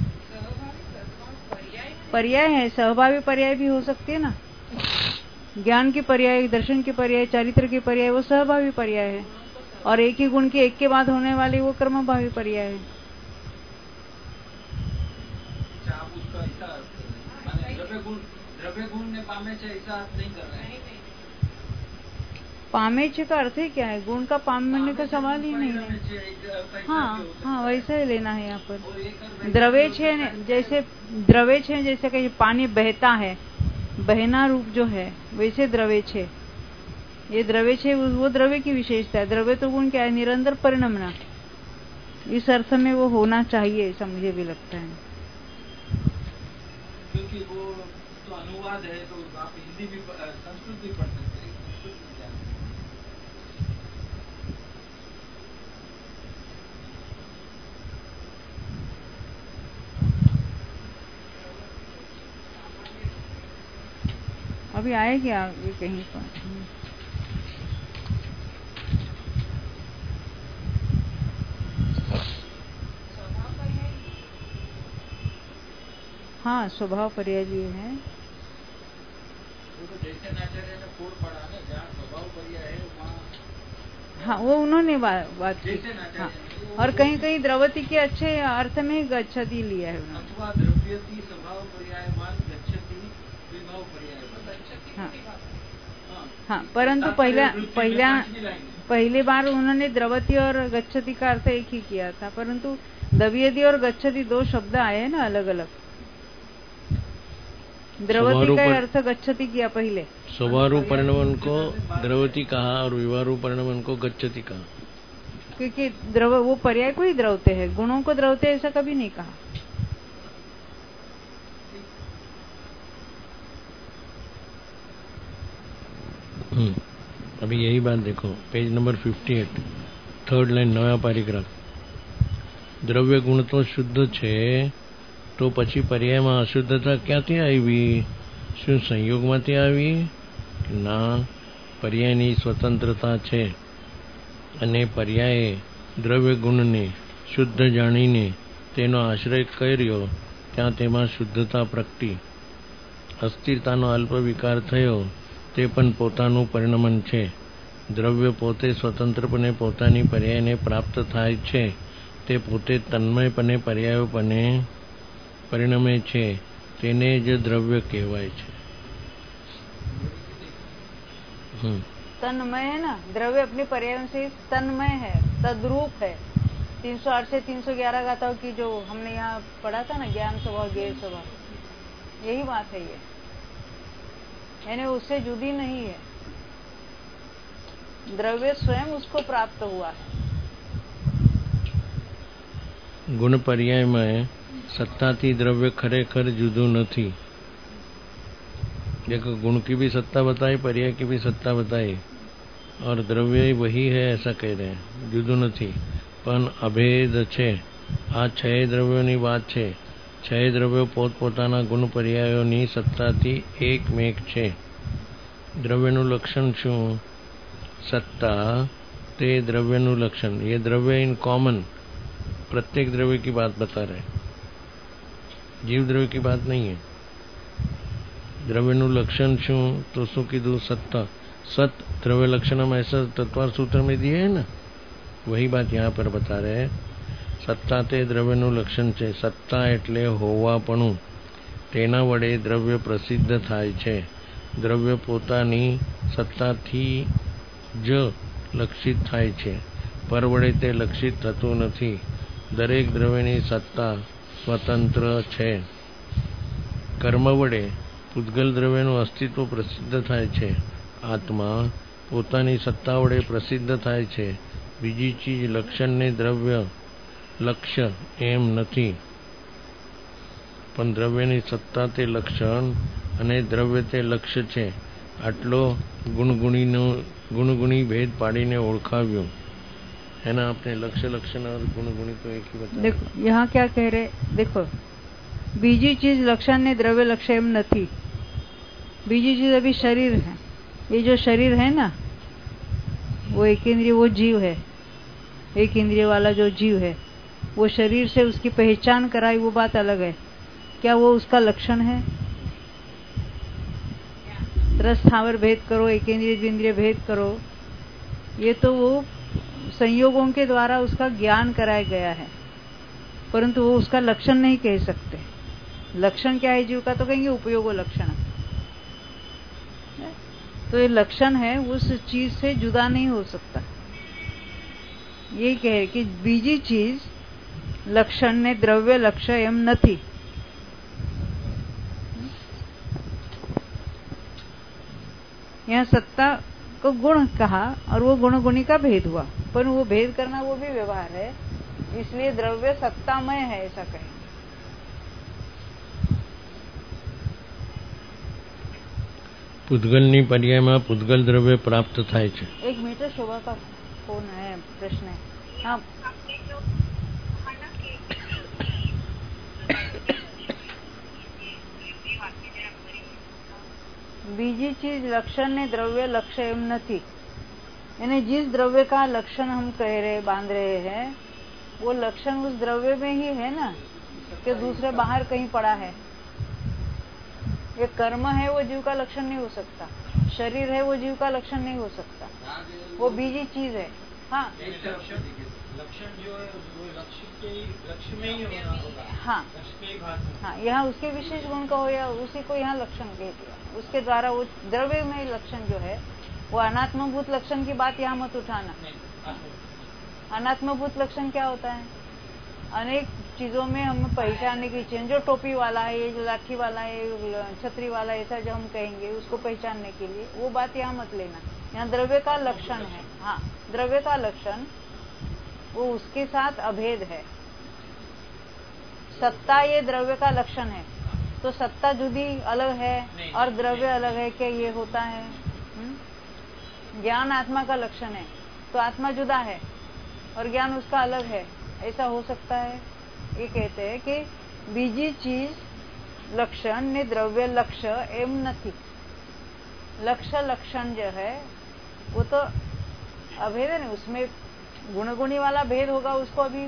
हूँ। पर्याय है, सहभावी पर्याय भी हो सकती है ना, ज्ञान की पर्याय, दर्शन की पर्याय, चारित्र की पर्याय, वो सहभावी पर्याय है। और एक ही गुण के एक के बाद होने वाली वो कर्मभावी पर्याय है। आप उसका ऐसा द्रव्य गुण ने पामे छे ऐसा अर्थ नहीं कर रहे हैं। पामे छे का अर्थ है क्या है, गुण का पामने का सवाल ही नहीं है। हाँ, वैसा ही लेना है यहाँ पर। द्रव्य छे जैसे द्रव्य छे, जैसे कहीं पानी बहता है, बहना रूप जो है वैसे द्रव्य छे। ये द्रव्य छे, वो द्रव्य की विशेषता है। द्रव्य तो गुण क्या है, निरंतर परिणमना, इस अर्थ में वो होना चाहिए, ऐसा मुझे भी लगता है। क्योंकि वो तो अनुवाद है, तो आप हिंदी भी संस्कृत भी पढ़ सकते हैं। अभी आएगी आगे कहीं पर। हाँ, स्वभाव पर्याय भी है। हाँ, वो उन्होंने बात की। हाँ, और कहीं कहीं द्रवती के अच्छे अर्थ में गच्छति लिया है हाँ, परंतु पहले बार उन्होंने द्रवती और गच्छति का अर्थ एक ही किया था, परंतु दव्यति और गच्छति दो शब्द आए हैं ना अलग अलग। द्रवती का अर्थ गच्छति किया पहले, स्वभाव परिणमन को द्रवती कहा और विवाह परिणमन को गच्छति कहा, क्योंकि द्रव वो पर्याय को ही द्रवते हैं, गुणों को द्रवते ऐसा कभी नहीं कहा। अभी यही बात देखो, पेज नंबर 58, थर्ड लाइन, नया पैराग्राफ। દ્રવ્ય ગુણ તો શુદ્ધ છે, તો પછી પર્યાયમાં અશુદ્ધતા ક્યાંથી આવી? શું સંયોગમાંથી આવી? ના, પર્યાયની સ્વતંત્રતા છે અને પર્યાયે દ્રવ્ય ગુણને શુદ્ધ જાણીને તેનો આશ્રય કર્યો, ત્યાં તેમાં શુદ્ધતા પ્રગટી. અસ્થિરતાનો અલ્પ વિકાર થયો તે પણ પોતાનું પરિણમન છે. દ્રવ્ય પોતે સ્વતંત્રપણે પોતાની પર્યાયને પ્રાપ્ત થાય છે, તે પોતે તન્મયપણે પર્યાયોપણે પરિણમે છે, તેને જ દ્રવ્ય કહેવાય છે. तन्मय है ना, द्रव्य अपने पर्यायों से तन्मय है, तद्रूप है. 308 से 311 गाथाओं की जो हमने यहाँ पढ़ा था ना, ज्ञान स्वभाव ज्ञेय स्वभाव, यही बात है ये, यानी उससे जुदी नहीं है. द्रव्य स्वयं उसको प्राप्त हुआ है. गुण पर्याय में सत्ता थी द्रव्य खरेखर जुदू नहीं. देखो, गुण की भी सत्ता बताई, पर्याय की भी सत्ता बताई, और द्रव्य वही है ऐसा कह रहे हैं, जुदू नहीं. पण अभेद छे. आ 6 द्रव्योनी बात छे. 6 द्रव्यो पोतपोताना गुण पर्यायोनी सत्ताथी एकमेक छे. द्रव्यનું લક્ષણ શું? सत्ता. ते द्रव्यનું લક્ષણ. ये द्रव्य इन कॉमन प्रत्येक द्रव्य की बात बता रहे, जीव द्रव्य की बात नहीं है. द्रव्यનું લક્ષણ શું? तो શું કીધું? सत्ता. सत द्रव्य लक्षण हम ऐसा तत्वार सूत्र में दिए है ना, वही बात यहाँ पर बता रहे हैं. सत्ता ते द्रव्यનું લક્ષણ છે. સત્તા એટલે હોવાપણું. તેના વડે દ્રવ્ય પ્રસિદ્ધ થાય છે. દ્રવ્ય પોતાની સત્તાથી જ લક્ષિત થાય છે, પર વડે તે લક્ષિત થતું નથી. દરેક દ્રવ્યની સત્તા સ્વતંત્ર છે. કર્મ વડે પૂતગલ દ્રવ્યનું અસ્તિત્વ પ્રસિદ્ધ થાય છે. આત્મા પોતાની સત્તા વડે પ્રસિદ્ધ થાય છે. બીજી ચીજ લક્ષણને દ્રવ્ય લક્ષ્ય એમ નથી, પણ દ્રવ્યની સત્તા તે લક્ષણ અને દ્રવ્ય તે લક્ષ્ય છે. આટલો गुणगुणी भेद पाड़ीने ओळखाव्यो है ना. आपने लक्ष्य लक्षण और गुणगुणी तो एक ही बताया. देखो यहाँ क्या कह रहे, देखो बीजी चीज लक्षण ने द्रव्य लक्ष्य एम नहीं. बीजी चीज अभी शरीर है. ये जो शरीर है ना, वो एक इंद्रिय, वो जीव है. एक इंद्रिय वाला जो जीव है, वो शरीर से उसकी पहचान कराई, वो बात अलग है. क्या वो उसका लक्षण है? रस स्थावर भेद करो, एक इंद्रिय द्विंद्रिय भेद करो, ये तो वो संयोगों के द्वारा उसका ज्ञान कराया गया है, परंतु वो उसका लक्षण नहीं कह सकते. लक्षण क्या है जीव का? तो कहेंगे उपयोगो लक्षण. तो ये लक्षण है, उस चीज से जुदा नहीं हो सकता. ये कहे कि बीजी चीज लक्षण ने द्रव्य लक्ष्य एम नहीं. यहाँ सत्ता को गुण कहा और वो गुण गुणी का भेद हुआ, पर वो भेद करना वो भी व्यवहार है, इसलिए द्रव्य सत्तामय है ऐसा कहें. પૂતગલની પર્યાયમાં પૂતગલ દ્રવ્ય પ્રાપ્ત થાય છે. एक मिनट, शोभा का फोन है, प्रश्न है. हाँ, बीजी चीज लक्षण ने द्रव्य लक्ष्य एम नहीं. यानी जिस द्रव्य का लक्षण हम कह रहे, बांध रहे हैं, वो लक्षण उस द्रव्य में ही है ना, कि दूसरे बाहर कहीं पड़ा है. ये कर्म है, वो जीव का लक्षण नहीं हो सकता. शरीर है, वो जीव का लक्षण नहीं हो सकता. वो बीजी चीज है. हाँ, लक्षण जो है वो लक्ष्य में ही होगा. हाँ हाँ, यहाँ उसके विशेष गुण का हो या उसी को यहाँ लक्षण कह दिया. उसके द्वारा वो द्रव्य में लक्षण जो है, वो अनात्मभूत लक्षण की बात यहाँ मत उठाना. अनात्मभूत लक्षण क्या होता है? अनेक चीजों में हम पहचानने की चीज, जो टोपी वाला है, ये जो लाठी वाला है, छतरी वाला, ऐसा जो हम कहेंगे उसको पहचानने के लिए, वो बात यहाँ मत लेना. यहाँ द्रव्य का लक्षण है. हाँ, द्रव्य का लक्षण वो उसके साथ अभेद है. सत्ता ये द्रव्य का लक्षण है, तो सत्ता जुदी अलग है और द्रव्य अलग है, क्या ये होता है? ज्ञान आत्मा का लक्षण है, तो आत्मा जुदा है और ज्ञान उसका अलग है. ऐसा हो सकता है? ये कहते हैं कि बीजी चीज लक्षण ने द्रव्य लक्ष्य एम नहीं। लक्ष्य लक्षण जो है वो तो अभेद है ना, उसमें गुणगुणी वाला भेद होगा, उसको अभी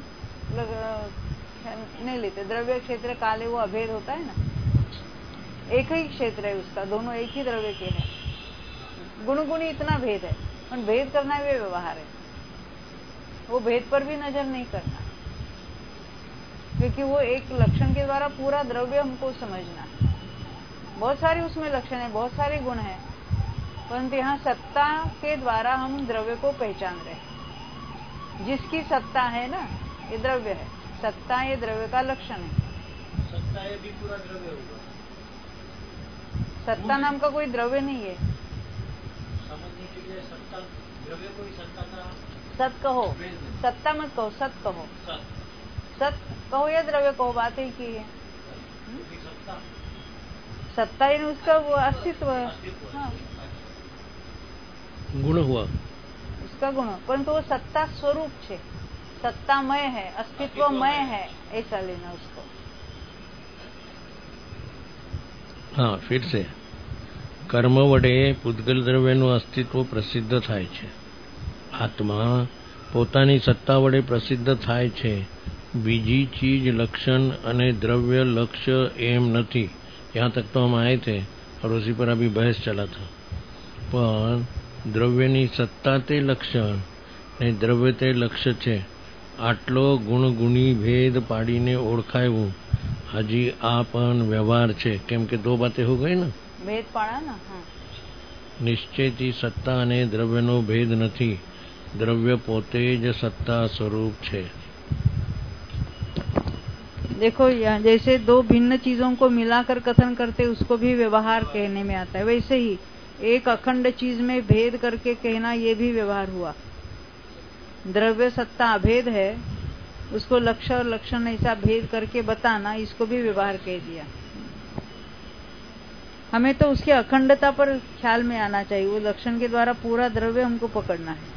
नहीं लेते। द्रव्य क्षेत्र काले वो अभेद होता है ना, एक ही क्षेत्र है उसका, दोनों एक ही द्रव्य के हैं। गुणगुणी इतना भेद है, पर भेद करना वे व्यवहार है, वो भेद पर भी नजर नहीं करना, क्योंकि वो एक लक्षण के द्वारा पूरा द्रव्य हमको समझना है। बहुत सारे उसमें लक्षण है, बहुत सारे गुण है, परंतु यहाँ सत्ता के द्वारा हम द्रव्य को पहचान रहे हैं। जिसकी सत्ता है ना, ये द्रव्य है। सत्ता ये द्रव्य का लक्षण है। सत्ता ये भी पूरा द्रव्य होगा। सत्ता नाम का कोई द्रव्य नहीं है। समझने के लिए सत्ता द्रव्य को ही सत्ता का सत कहो, सत्ता मत कहो, सत कहो। सत कहो या द्रव्य कहो, बात ही की है। सत्ता ही उसका वो अस्तित्व है। हाँ, गुण हुआ उसका गुण, परंतु वो सत्ता स्वरूप है, सत्तामय है, अस्तित्वमय है, ऐसा लेना उसको। हाँ, फिर से કર્મ વડે પૂતગલ દ્રવ્યનું અસ્તિત્વ પ્રસિદ્ધ થાય છે. આત્મા પોતાની સત્તા વડે પ્રસિદ્ધ થાય છે. બીજી ચીજ लक्षण અને द्रव्य लक्ष्य एम नहीं. यहाँ तक तो हम आए थे और उसी पर अभी बहस चला था. पर द्रव्यनी सत्ता ते लक्षण ने द्रव्य ते लक्ष्य છે. આટલો ગુણગુણી ભેદ પાડીને ઓળખાયું. હજી આ પણ વ્યવહાર છે, કેમ કે દો બાतें हो गई ना. भेद पाड़ा ना. हाँ. નિશ્ચયથી સત્તા અને દ્રવ્યનો ભેદ નથી. દ્રવ્ય પોતે જ સત્તા સ્વરૂપ છે. देखो, यहाँ जैसे दो भिन्न चीजों को मिलाकर कथन करते उसको भी व्यवहार कहने में आता है, वैसे ही एक अखंड चीज में भेद करके कहना ये भी व्यवहार हुआ. द्रव्य सत्ता अभेद है, उसको लक्ष्य और लक्षण ऐसा भेद करके बताना, इसको भी व्यवहार कह दिया. हमें तो उसकी अखंडता पर ख्याल में आना चाहिए. वो लक्षण के द्वारा पूरा द्रव्य हमको पकड़ना है.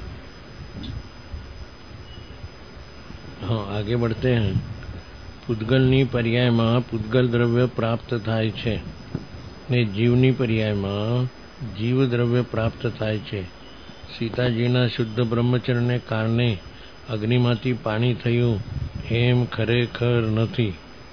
हाँ, आगे बढ़ते हैं. પૂતગલની પર્યાયમાં પૂતગલ દ્રવ્ય પ્રાપ્ત થાય છે ને જીવની પર્યાયમાં જીવ દ્રવ્ય પ્રાપ્ત થાય છે. સીતાજીના શુદ્ધ બ્રહ્મચર્યને કારણે અગ્નિમાંથી પાણી થયું એમ ખરેખર નથી.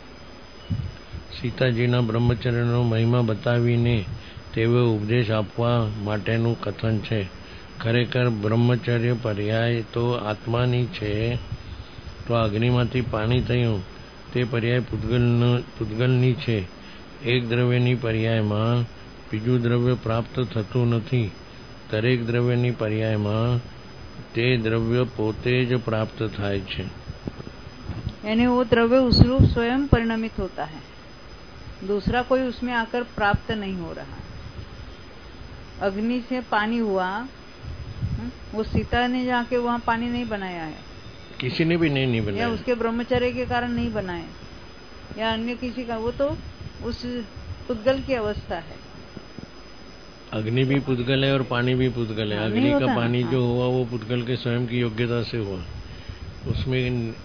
સીતાજીના બ્રહ્મચર્યનો મહિમા બતાવીને તેવો ઉપદેશ આપવા માટેનું કથન છે. ખરેખર બ્રહ્મચર્ય પર્યાય તો આત્માની છે, તો અગ્નિમાંથી પાણી થયું તે પર્યાય પૂતગલની છે. એક દ્રવ્યની પર્યાયમાં બીજું દ્રવ્ય પ્રાપ્ત થતું નથી. દરેક દ્રવ્યની પર્યાયમાં તે દ્રવ્ય પોતે જ પ્રાપ્ત થાય છે. यानी वो द्रव्य उस रूप स्वयं परिणमित होता है, दूसरा कोई उसमें आकर प्राप्त नहीं हो रहा. अग्नि से पानी हुआ, वो सीता ने जाके वहाँ पानी नहीं बनाया है, किसी ने भी नहीं बनाया, या उसके ब्रह्मचर्य के कारण नहीं बनाए, या अन्य किसी का, वो तो उस पूतगल की अवस्था है. अग्नि भी पूतगल है और पानी भी पूतगल है. अग्नि का पानी जो हुआ वो पूतगल के स्वयं की योग्यता से हुआ. उसमें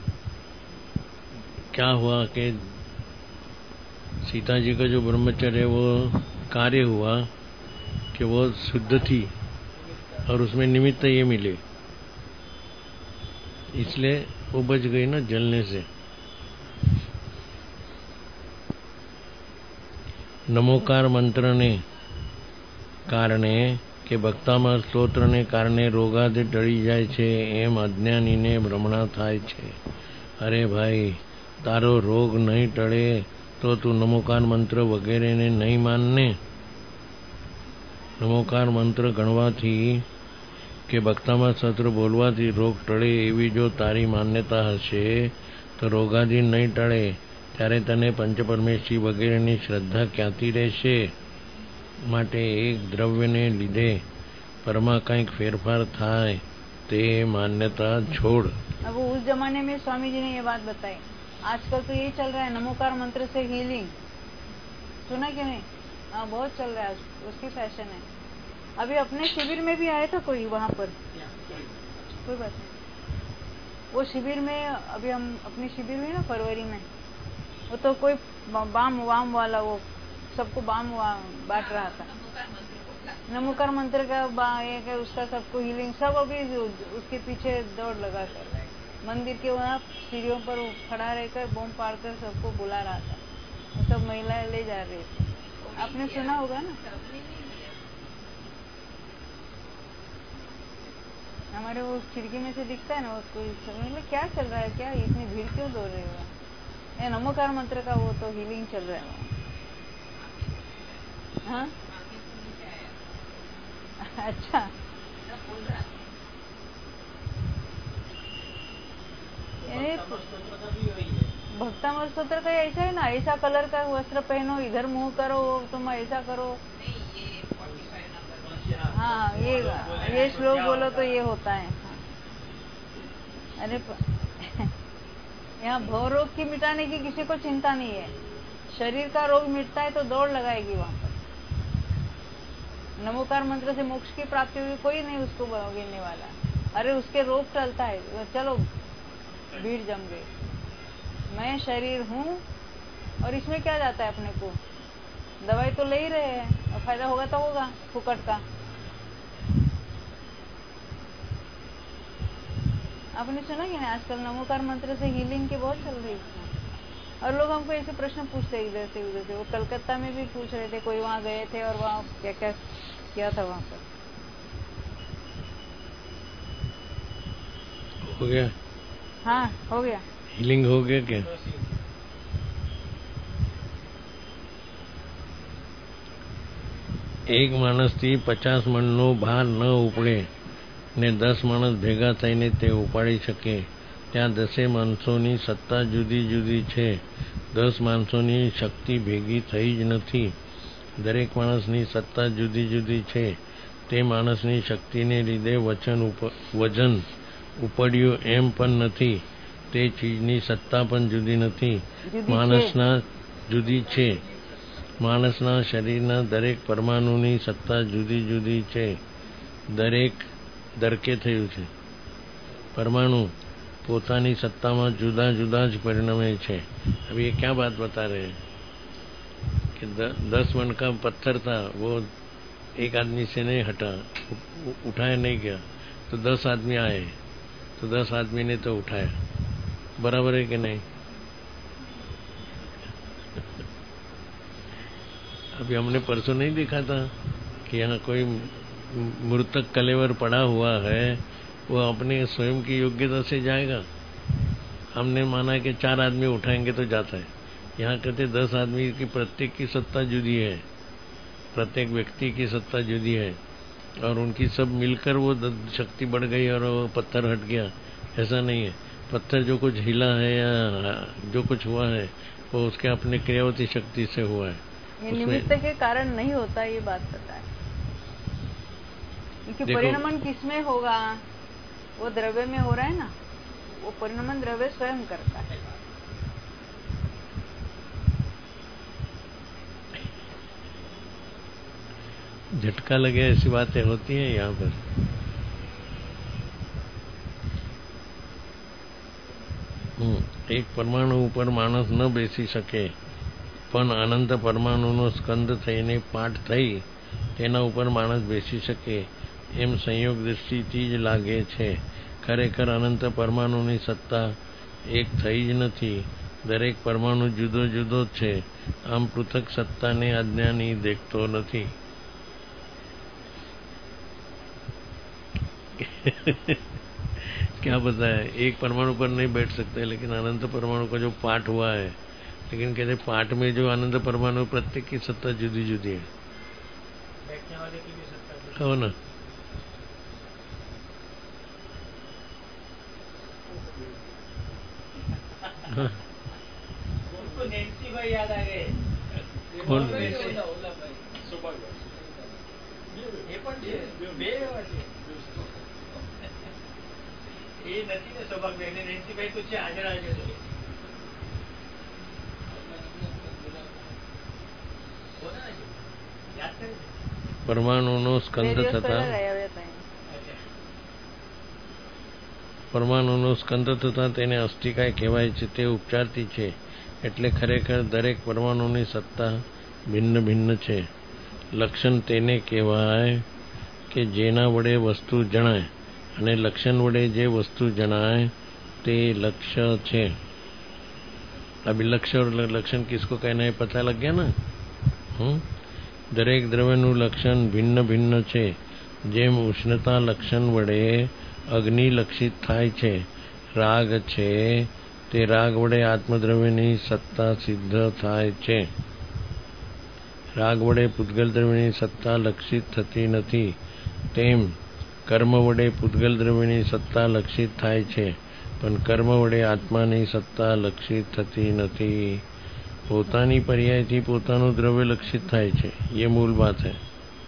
क्या हुआ कि सीता जी का जो ब्रह्मचर्य वो कार्य हुआ कि वो शुद्ध थी और उसमें निमित्त ये मिले, इसलिए वो बच गई ना जलने से. नमोकार मंत्र ने કારણે કે ભક્તામાં સ્તોત્રને કારણે રોગાદે ટળી જાય છે એમ અજ્ઞાનીને ભ્રમણા થાય છે. અરે ભાઈ, તારો રોગ નહીં ટળે તો તું નમોકાર મંત્ર વગેરેને નહીં માનને. નમોકાર મંત્ર ગણવાથી કે ભક્તામાં સત્ર બોલવાથી રોગ ટળે એવી જો તારી માન્યતા હશે તો રોગાદી નહીં ટળે, ત્યારે તને પંચપરમેશ્વરી વગેરેની શ્રદ્ધા ક્યાંથી રહેશે? માટે એક દ્રવ્યને લીધે પરમાં કંઈક ફેરફાર થાય તે માન્યતા છોડ. अब उस जमाने में स्वामी जी ने ये बात बताई. आजकल तो ये चल रहा है नमोकार मंत्र से हीलिंग, सुना कि नहीं? हाँ, बहुत चल रहा है, उसकी फैशन है. अभी अपने शिविर में भी आया था कोई वहाँ पर, कोई बात नहीं, वो शिविर में अभी हम अपनी शिविर हुई ना फरवरी में, वो तो कोई बाम वाम वाला वो सबको बाम बांट रहा था। नमोकार मंत्र का एक है उसका, सबको हीलिंग, सब अभी उसके पीछे दौड़ लगा कर मंदिर के वहाँ सीढ़ियों पर खड़ा रहकर बम पाड़ कर सबको बुला रहा था। वो सब महिलाएं ले जा रही थी, आपने सुना होगा ना। हमारे वो खिड़की में से दिखता है ना, उसको समझ में क्या चल रहा है, क्या इतनी भीड़ क्यों दौड़ रही है। नमोकार मंत्र का वो तो हीलिंग चल रहा है। हाँ अच्छा, भक्तामृत स्तोत्र का ऐसा है ना, ऐसा कलर का वस्त्र पहनो, इधर मुंह करो, तुम ऐसा करो। हाँ ये श्लोक बोलो तो ये होता है। अरे यहाँ भव रोग की मिटाने की किसी को चिंता नहीं है। शरीर का रोग मिटता है तो दौड़ लगाएगी वहां पर। नमोकार मंत्र से मोक्ष की प्राप्ति हुई, कोई नहीं उसको गिनने वाला। अरे उसके रोग टलता है, चलो भीड़ जम गई। मैं शरीर हूँ और इसमें क्या जाता है अपने को, दवाई तो ले ही रहे हैं और फायदा होगा तो होगा फुकट का। आपने सुना कि नहीं आजकल नमोकार मंत्र से हीलिंग की बहुत चल रही है। और लोग हमको ऐसे प्रश्न पूछते इधर से उधर से। वो कलकत्ता में भी पूछ रहे थे, कोई वहाँ गए थे और वहाँ क्या क्या किया था वहाँ पर। हो गया? हाँ हो गया, हीलिंग हो गया क्या? એક માણસથી 50 મણનો ભાર ન ઉપડે ને 10 માણસ ભેગા થઈને તે ઉપાડી શકે, ત્યાં 10 માણસોની સત્તા જુદી જુદી છે. 10 માણસોની શક્તિ ભેગી થઈ જ નથી. દરેક માણસની સત્તા જુદી જુદી છે. તે માણસની શક્તિને લીધે વજન ઉપડ્યું એમ પણ નથી. તે ચીજની સત્તા પણ જુદી નથી. માણસના જુદી છે. માણસના શરીરના દરેક પરમાણુની સત્તા જુદી જુદી છે. દરેક દરકે થયું છે. પરમાણુ પોતાની સત્તામાં જુદા જુદા જ પરિણમે છે. अब ये क्या बात बता रहे हैं कि 10 मन का पत्थर था, वो एक आदमी से नहीं हटा, उठाया नहीं गया, तो 10 आदमी आए तो 10 आदमी ने तो उठाया. बराबर है कि नहीं? अभी हमने परसों नहीं देखा था कि यहाँ कोई मृतक कलेवर पड़ा हुआ है, वो अपने स्वयं की योग्यता से जाएगा. हमने माना कि 4 आदमी उठाएंगे तो जाता है. यहाँ कहते 10 आदमी की प्रत्येक की सत्ता जुदी है, प्रत्येक व्यक्ति की सत्ता जुदी है और उनकी सब मिलकर वो शक्ति बढ़ गई और वो पत्थर हट गया. ऐसा नहीं है. पत्थर जो कुछ हिला है या जो कुछ हुआ है वो उसके अपने क्रियावती शक्ति से हुआ है. ये निमित्त के कारण नहीं होता, ये बात पता है. क्योंकि परिणमन किसमें होगा, वो द्रव्य में हो रहा है ना, वो परिणमन द्रव्य स्वयं करता है. झटका लगे ऐसी बातें होती हैं यहाँ पर. एक परमाणु ઉપર માણસ ન બેસી શકે, પણ અનંત પરમાણુનો સ્કંદ થઈને પાઠ થઈ તેના ઉપર માણસ બેસી શકે એમ સંયોગ દૃષ્ટિથી જ લાગે છે. ખરેખર અનંત પરમાણુની સત્તા એક થઈ જ નથી. દરેક પરમાણુ જુદો જુદો છે. આમ પૃથક સત્તાને અજ્ઞાની દેખતો નથી. क्या पता है, एक परमाणु पर नहीं बैठ सकते, लेकिन अनंत परमाणु का जो पाठ हुआ है, लेकिन कहते पाठ में जो अनंत परमाणु प्रत्येक की सत्ता जुदी जुदी है. बैठने वाले की भी सत्ता हो ना. उनको नेंसी भाई याद आ गए. कौन? ये पण છે બે એવા છે. એ નથી ને સૌભાગ્ય ને નેન્સીભાઈ તો છે, હાજર હાજર છે. પરમાણુનો સ્કંદ થતા પરમાણુનો સ્કંદ થતા તેને અસ્થિકાય કહેવાય છે. તે ઉપચારથી છે, એટલે ખરેખર દરેક પરમાણુની સત્તા ભિન્ન ભિન્ન છે. લક્ષણ તેને કહેવાય કે જેના વડે વસ્તુ જણાય, અને લક્ષણ વડે જે વસ્તુ જણાય તે લક્ષ્ય છે. अभी लक्ष्य और लक्षण किसको कहना है पता लग गया ना. દરેક દ્રવ્યનું લક્ષણ ભિન્ન ભિન્ન છે. જેમ ઉષ્ણતા લક્ષણ વડે અગ્નિ લક્ષિત થાય છે. રાગ છે તે રાગ વડે આત્મદ્રવ્યની સત્તા સિદ્ધ થાય છે. રાગ વડે પૂતગલ દ્રવ્યની સત્તા લક્ષિત થતી નથી. તેમ કર્મ વડે પૂતગલ દ્રવ્યની સત્તા લક્ષિત થાય છે, પણ કર્મ વડે આત્માની સત્તા લક્ષિત થતી નથી. પોતાની પર્યાયથી પોતાનું દ્રવ્ય લક્ષિત થાય છે. ये मूल बात है.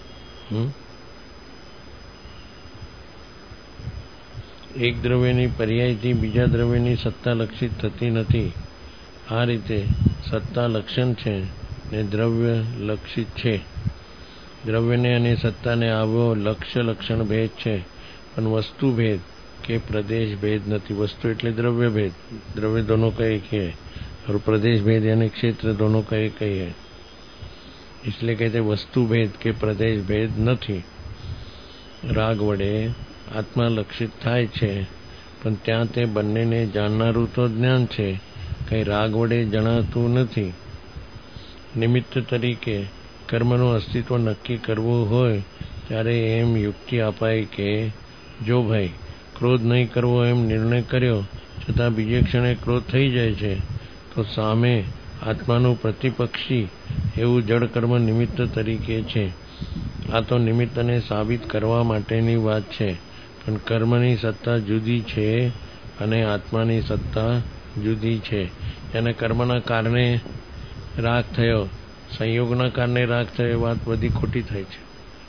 એક દ્રવ્યની પર્યાયથી બીજા દ્રવ્યની સત્તા લક્ષિત થતી નથી. આ રીતે સત્તા લક્ષણ છે ને દ્રવ્ય લક્ષિત છે. દ્રવ્યને અને સત્તાને આવો લક્ષ્ય લક્ષણ ભેદ છે, પણ વસ્તુ ભેદ के प्रदेश भेद नहीं. वस्तु એટલે द्रव्य भेद. द्रव्य दोनों का एक ही है, और प्रदेश भेद यानी क्षेत्र दोनों का एक ही है. इसलिए कहते वस्तु भेद के प्रदेश भेद नहीं. राग वडे आत्मा लक्षित थाय छे, पण त्यां ते बंनेने जाणनारू तो ज्ञान छे, कई राग वडे जणातुं नहीं. निमित्त तरीके कर्मનું अस्तित्व नक्की करवुं होय त्यारे एम युक्ति आपाय के जो भाई क्रोध नहीं करवो एम निर्णय कर्यो छतां बीजे क्षणे क्रोध थई जाय छे, तो सामे आत्मानुं प्रतिपक्षी एवुं जड़ कर्म निमित्त तरीके छे. आ तो निमित्तने साबित करवा माटेनी वात छे, पण कर्मनी सत्ता जुदी छे अने आत्मानी सत्ता जुदी छे. त्याने कर्मना कारणे राग थयो, संयोगना कारणे राग थयो, वात बधी खोटी थाय छे.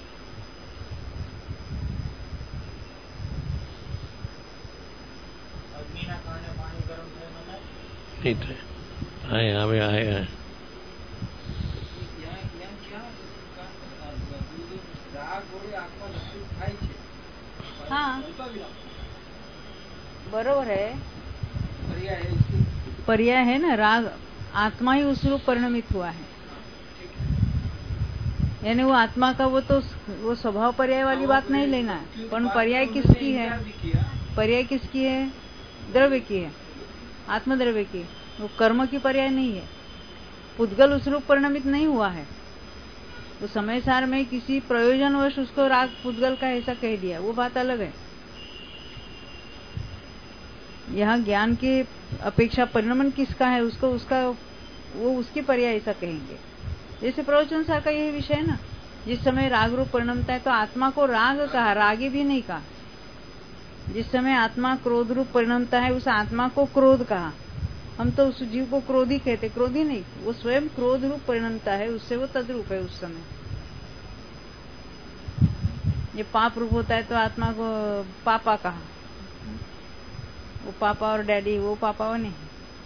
હવે આયા हाँ बरोबर है. पर्याय है ना. राग आत्मा ही उस रूप परिणमित हुआ है, यानी वो आत्मा का वो स्वभाव पर्याय वाली बात नहीं लेना है. पर पर्याय किसकी है? पर्याय किसकी है? द्रव्य की है, आत्मद्रव्य की. वो कर्म की पर्याय नहीं है. पुद्गल उस रूप परिणमित नहीं हुआ है. तो समय सार में किसी प्रयोजनवश उसको राग पुद्गल का ऐसा कह दिया, वो बात अलग है. यहाँ ज्ञान की अपेक्षा परिणमन किसका है, उसको उसका वो उसकी पर्याय ऐसा कहेंगे. जैसे प्रवचन सार का यही विषय है ना. जिस समय राग रूप परिणमता है तो आत्मा को राग कहा, रागी भी नहीं कहा. जिस समय आत्मा क्रोध रूप परिणमता है उस आत्मा को क्रोध कहा. हम तो उस जीव को क्रोधी कहते, क्रोधी नहीं, वो स्वयं क्रोध रूप परिणमता है, उससे वो तद्रूप है. उस समय ये पाप रूप होता है तो आत्मा को पापा कहा. वो पापा और डैडी, वो पापा वो नहीं.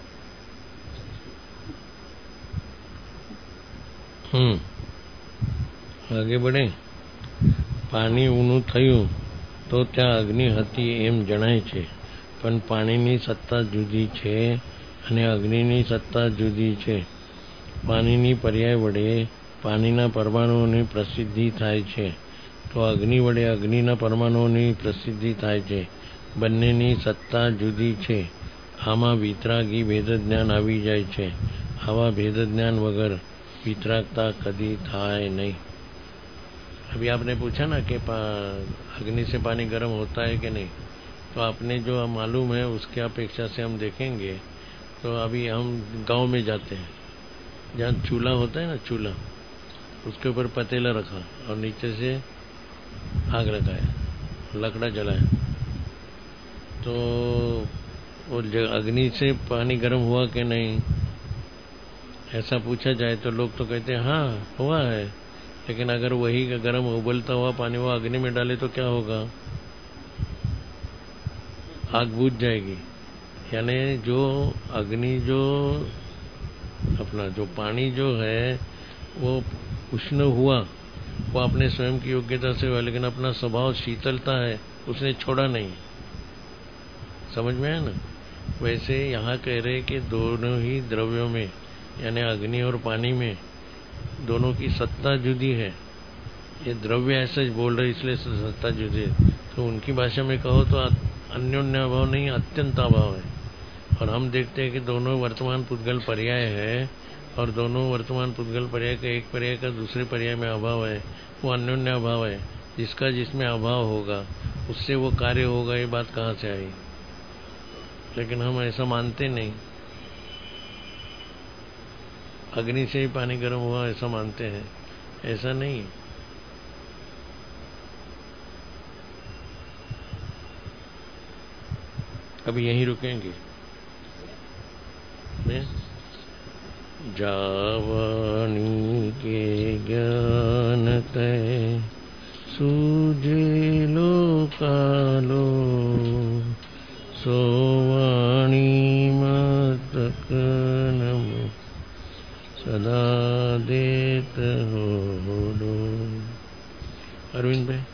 आगे बढ़े. पानी ऊનું થયું તો ત્યાં અગ્નિ હતી એમ જણાય છે, પણ પાણીની સત્તા જુદી છે અને અગ્નિની સત્તા જુદી છે. પાણીની પર્યાય વડે પાણીના પરમાણુઓની પ્રસિદ્ધિ થાય છે, તો અગ્નિ વડે અગ્નિના પરમાણુઓની પ્રસિદ્ધિ થાય છે. બંનેની સત્તા જુદી છે. આમાં વિતરાગી ભેદજ્ઞાન આવી જાય છે. આવા ભેદજ્ઞાન વગર वितरागता कभी थाय नहीं. अभी आपने पूछा ना कि अग्नि से पानी गर्म होता है कि नहीं, तो आपने जो मालूम है उसके अपेक्षा से हम देखेंगे. तो अभी हम गांव में जाते हैं, जहाँ चूल्हा होता है ना, चूल्हा, उसके ऊपर पतीला रखा और नीचे से आग लगाया, लकड़ा जलाया, तो वो अग्नि से पानी गर्म हुआ कि नहीं ऐसा पूछा जाए तो लोग तो कहते हैं हाँ हुआ है. लेकिन अगर वही गर्म उबलता हुआ पानी वो अग्नि में डाले तो क्या होगा? आग बुझ जाएगी. यानी जो अग्नि जो अपना जो पानी जो है वो उष्ण हुआ, वो अपने स्वयं की योग्यता से हुआ, लेकिन अपना स्वभाव शीतलता है, उसने छोड़ा नहीं. समझ में आया ना? वैसे यहाँ कह रहे कि दोनों ही द्रव्यों में यानी अग्नि और पानी में दोनों की सत्ता जुदी है। ये द्रव्य ऐसा बोल रहे इसलिए सत्ता जुदी है। तो उनकी भाषा में कहो तो अन्योन्य अभाव नहीं, अत्यंत अभाव है। और हम देखते हैं कि दोनों वर्तमान पुद्गल पर्याय है और दोनों वर्तमान पुद्गल पर्याय का एक पर्याय का दूसरे पर्याय में अभाव है, वो अन्योन्य अभाव है। जिसका जिसमें अभाव होगा उससे वो कार्य होगा, ये बात कहाँ से आई? लेकिन हम ऐसा मानते नहीं। अग्नि से ही पानी गर्म हुआ ऐसा मानते हैं, ऐसा नहीं। अभी यहीं रुकेंगे। जावानी के ज्ञान तय सूझे लो कालो, सोवाणी मतक नमो सदा देत हो। अरविंद भाई